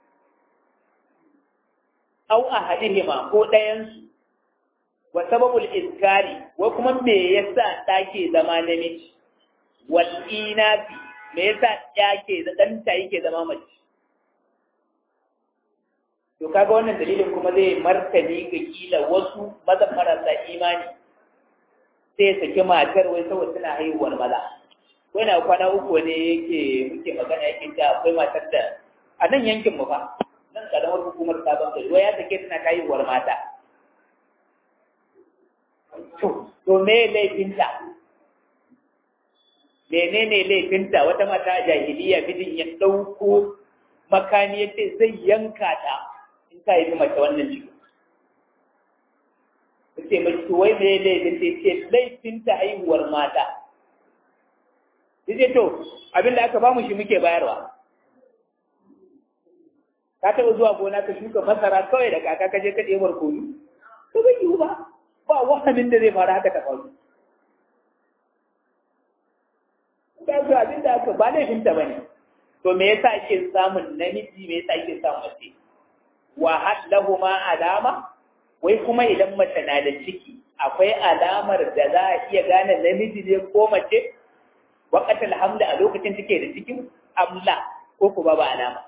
au a hadihima ko ɗayansu wa sababul iskari wa kuma me yasa ɗa ke zama namiji wal inafi me yasa ya ke ɗanta yake zama mace to kaga wannan dalilin kuma zai martani ga kila wasu maza marasa imani sai ya saki matar wai saboda tana haihuwar maza wai na kwana uku ne yake muke magana yake ta akwai matar da a nan yankin mu fa nan karamar hukumar sabon gari wai ya sake tana haihuwar mata to to me laifinta menene laifinta wata mata a jahiliya bidin ya ɗauko makami ya ce zai yanka ta in ta yi mace wannan ciki ta ce mace wai me laifin ta ce laifin ta haihuwar mata ta ce to abinda aka bamu shi muke bayarwa ka taɓa zuwa gona ka shuka masara kawai da kaka ka je ka ɗebar koyi to bai yiwu ba ba wahamin da zai fara haka ta faru ka ga abinda aka ba laifin ta bane to me yasa ake samun namiji me yasa ake samun mace wa hadlahuma alama wai kuma idan mace na da ciki akwai alamar da za a iya gane namiji ne ko mace waqatal hamla a lokacin take da cikin amla ko ko babu alama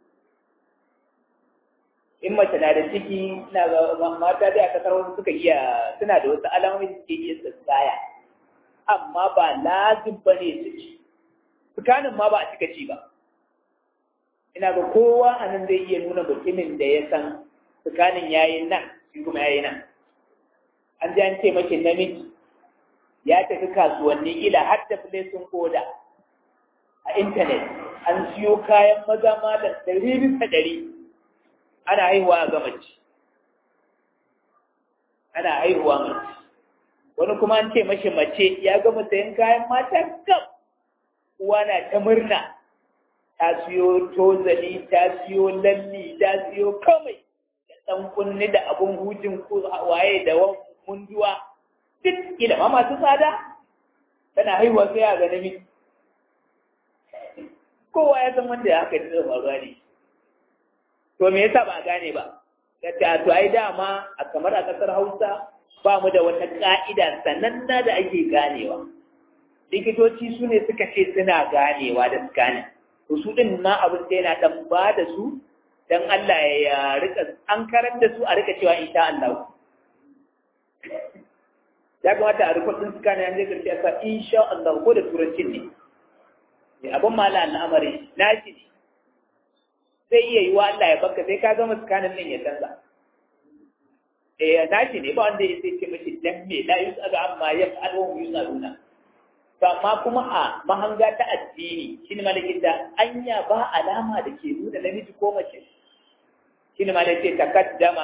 in mace na da ciki ina ga mata da aka tarwa suka iya suna da wasu alamomi da suke iya tsaya amma ba lazim bane su ci tsakanin ma ba a cika ci ba ina ga kowa a nan zai iya nuna mutumin da ya san tsakanin yayin nan shi kuma yayin nan an ji an ce mace namiji ya tafi kasuwanni ila har da sun koda a intanet an siyo kayan maza ma da ɗari bisa ɗari ana haihuwa a ga mace ana haihuwa mace wani kuma an ce mashi mace ya gama sayan kayan mata gab uwa na ta murna ta siyo tozali ta siyo lalli ta siyo kamai da ɗan kunni da abun hujin waye da munduwa duk ila ma masu tsada tana haihuwa sai a ga namiji kowa ya san wanda ya haka da faruwa ne to me yasa ba a gane ba ta to ai dama a kamar a kasar Hausa ba mu da wata ka'ida sananna da ake ganewa likitoci su ne suka ce suna ganewa da scanning to su din ma abin da yana dan ba da su dan Allah ya rika an karar da su a rika cewa insha Allah ya kamata a rikodin scanning an je karshe a sa insha Allah ko da turancin ne ne abin mala al'amari na shi ne zai iya yi wa Allah ya baka sai ka gama scanning din ya canza eh na shi ne ba wanda ya sai ce mashi dan me la yusaga amma yaf'alu wa yusaluna amma kuma a mahanga ta addini shine malakin da anya ba alama da ke nuna namiji ko mace shine malakin takaddama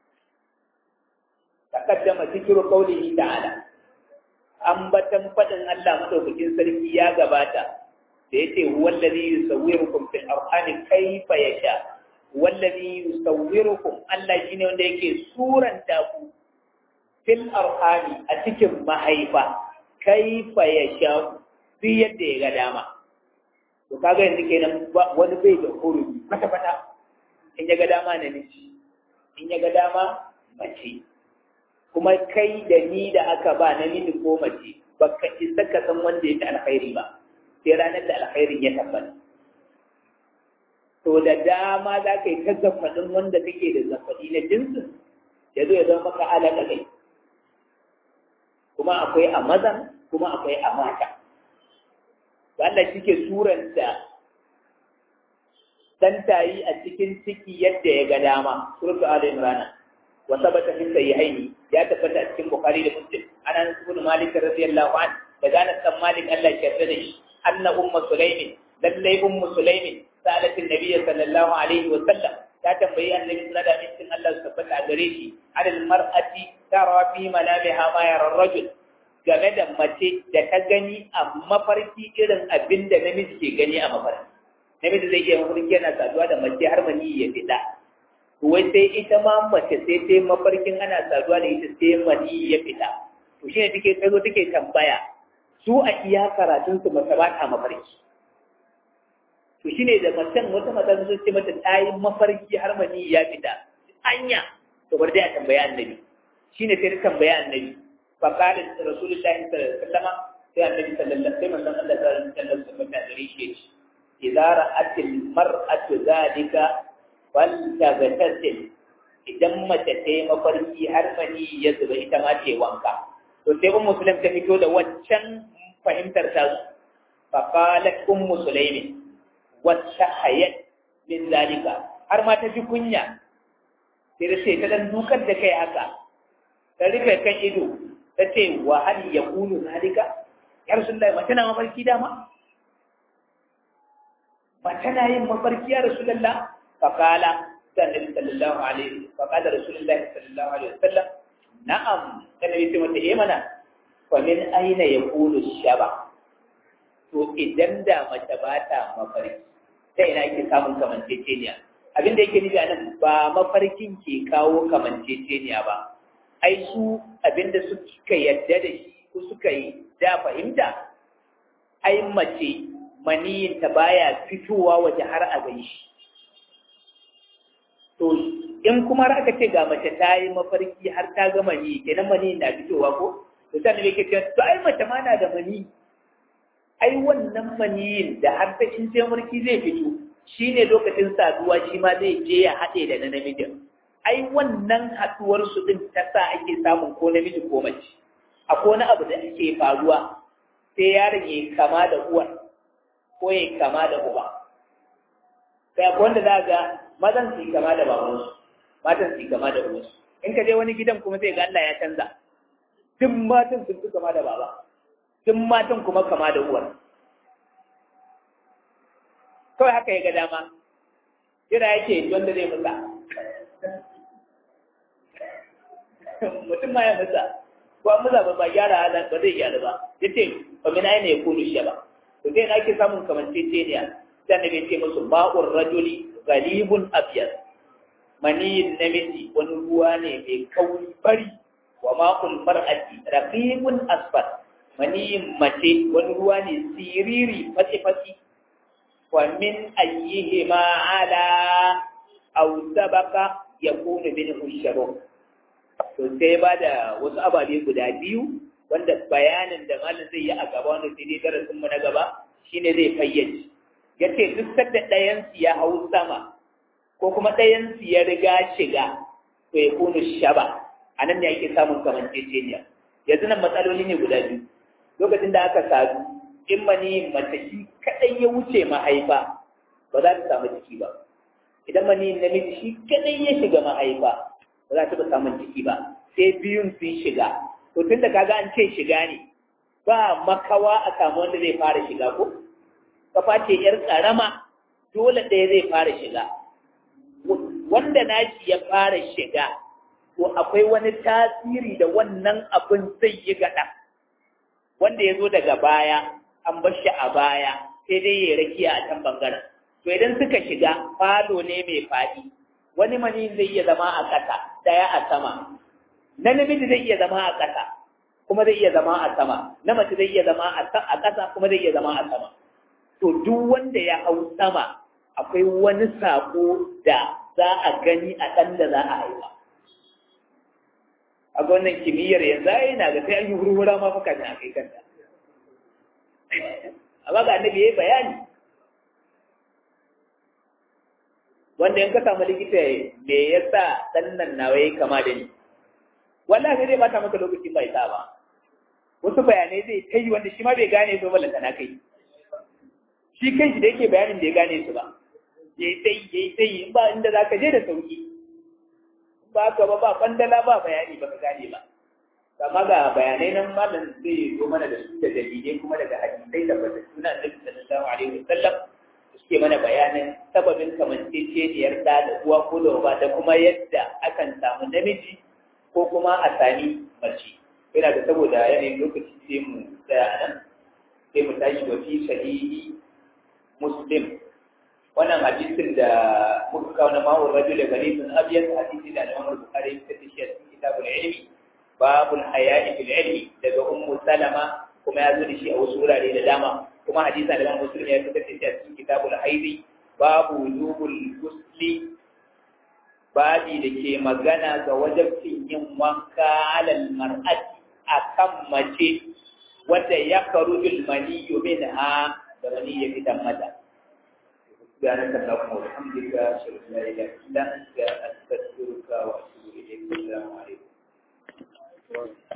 takaddama zikru qawlihi ta'ala ambatan fadin Allah madaukakin sarki ya gabata da yace wallazi yusawwirukum fil arham kayfa yasha wallazi yusawwirukum Allah shine wanda yake suranta ku fil arham a cikin mahaifa kaifa yasha fi yadda ya ga dama to kaga yanzu kenan wani bai da hurumi kwata kwata in ya ga dama ne miji in ya ga dama mace kuma kai da ni da aka ba namiji ko mace baka isa ka san wanda yake alkhairi ba sai ranar da alkhairin ya tabbata to da dama za ka yi ta zafaɗin wanda kake da zafaɗi na jinsin ya zo ya zama maka alaƙa kai kuma akwai a mazan kuma akwai a mata Allah shi ke suranta tantayi a cikin ciki yadda ya ga dama suratu al-imran wa sabata fi sahihaini ya tabbata a cikin bukhari da muslim anan ibn malik radiyallahu anhu da ganas dan malik Allah ya yarda da shi anna ummu sulaimin lallai ummu sulaimin سألت النبي صلى الله عليه وسلم لا تنبئي النبي صلى الله عليه وسلم الله سبحانه وتعالى على المرأة ترى في منامها ما يرى الرجل game da mace da ta gani a mafarki irin abin da namiji ke gani a mafarki namiji zai iya mafarki yana saduwa da mace har mani ya fita wai sai ita ma mace sai sai mafarkin ana saduwa da ita sai mani ya fita to shine take tazo take tambaya su a iya karatun su mace ba ta mafarki to shine da macen wata mata sun ce mata ta yi mafarki har mani ya fita anya to bar dai a tambaya annabi shine sai ta tambaya annabi fa qala rasulullahi sallallahu alaihi wasallam sai annabi sallallahu alaihi wasallam Allah sallallahu alaihi wasallam ya gare shi idza ra'atil mar'atu zalika wal tabtasil idan mace ta yi mafarki har mani ya zuba ita ma ce wanka to sai ummu muslim ta fito da waccan fahimtar ta fa qalat ummu sulaimin wata hayat min zalika har ma ta ji kunya sai da sai ta dan dukar da kai haka ta rufe kan ido ta ce wa hal yakunu zalika ya rasulullahi mace na mafarki dama mace na yin mafarki ya rasulullah fa qala sallallahu sallallahu alaihi fa qala rasulullahi sallallahu alaihi wasallam na'am kana yace mata eh mana fa min aina yakunu shaba to idan da mace ba ta mafarki ta ina yake samun kamanceceniya abin da yake nufi a nan ba mafarkin ke kawo kamanceceniya ba ai su abin da suka yadda da shi ko suka yi da fahimta ai mace maniyinta baya fitowa waje har a gan shi to in kuma har aka ce ga mace ta yi mafarki har ta ga maniyi kenan maniyin na fitowa ko to sai ne yake cewa to ai mace ma na da maniyi ai wannan maniyin da har ta in sai mulki zai fito shine lokacin saduwa shi ma zai je ya haɗe da na namijin ai wannan haɗuwar su din ta sa ake samun ko namiji ko mace akwai wani abu da ake faruwa sai yaron ya kama da uwar ko ya kama da uba kai akwai wanda za ga mazan su kama da babansu matan su kama da uwansu in ka je wani gidan kuma sai ga Allah ya canza duk matan sun fi kama da baba duk matan kuma kama da uwar kawai haka ya ga dama jira yake wanda zai musa mutum ma ya musa ko an musa ba ba gyara halin ba zai gyara ba ya ce ba mina yana ya kunu shi ba to sai na ake samun kamanceceniya sai na bai ce musu ma'ur rajuli galibun abiyar maniyin namiji wani ruwa ne mai kauri fari wa ma'ul mar'ati raqiqun asfar maniyin mace wani ruwa ne siriri fatsi-fatsi wa min ayyihima ala aw sabaqa yakunu minhu sharru. To sai ba da wasu ababe guda biyu wanda bayanin da malam zai yi a gaba wanda sai dai darasin mu na gaba shine zai fayyace. Yace duk sadda ɗayan su ya hau sama ko kuma ɗayan su ya riga shiga to ya kunu shaba anan ne ake samun kamanceceniya. Yanzu nan matsaloli ne guda biyu. Lokacin da aka sadu in mani mace shi kadai ya wuce mahaifa ba za ta samu ciki ba. Idan mani namiji shi kadai ya shiga mahaifa ba za ta ba samun ciki ba. Sai biyun sun shiga. To tun da kaga an ce shiga ne ba makawa a samu wanda zai fara shiga ko? Kafa ce ‘yar ƙarama dole ɗaya zai fara shiga. Wanda nashi ya fara shiga, to akwai wani tasiri da wannan abin zai yi gaɗa. Wanda ya zo daga baya, an bar shi a baya, sai dai ya rakiya a can bangaren. To idan suka shiga, falo ne mai faɗi. Wani mani zai iya zama a ƙasa, ɗaya a sama. Na namiji zai iya zama a ƙasa, kuma zai iya zama a sama. Na mace zai iya zama a ƙasa, kuma zai iya zama a sama. To duk wanda ya hau sama akwai wani sako da za a gani a ɗan da za a haifa. A wannan kimiyyar yanzu yana ga sai an yi hurhura ma fuka da kai kanta. Amma ga annabi yayi bayani. Wanda in ka samu likita me yasa ɗan nan nawa yayi kama da ni. Wallahi sai dai ba ta maka lokacin bai sa ba. Wasu bayanai zai ta yi wanda shi ma bai gane su ba lantana kai. Shi kanshi da yake bayanin da ya gane su ba, ya yi tsayi, ya yi tsayi, in ba inda za ka je da sauki, ba ka ba ba kwandala ba bayani ba ka gane ba. Kama ga bayanai nan malam zai zo mana da su da dalilai kuma daga hadisai da bata suna da sallallahu alaihi wasallam suke mana bayanin sababin kamanceceniyar da da uwa ko da uba da kuma yadda akan samu namiji ko kuma a sami mace. Yana da saboda yanayin lokaci sai mu tsaya a nan, sai mu tashi wa fi sahihi Muslim. Wannan hadisin da muka kawo na ma'ur rajul ghalibun abyad hadisi da Imam Bukhari ya tace shi a cikin kitabul ilmi babul haya'i fil ilmi daga ummu salama kuma ya zo da shi a wasu wurare da dama kuma hadisi da Imam Muslim ya tace shi a cikin kitabul haidi babu wujubul ghusli babi da ke magana ga wajibcin yin wanka alal mar'ati akan mace wanda ya karujul maniyyu minha da wani ya fitan mata. Subhanaka Allahumma wa bihamdika ashhadu an la ilaha illa anta astaghfiruka wa atubu ilayk. Assalamu alaikum.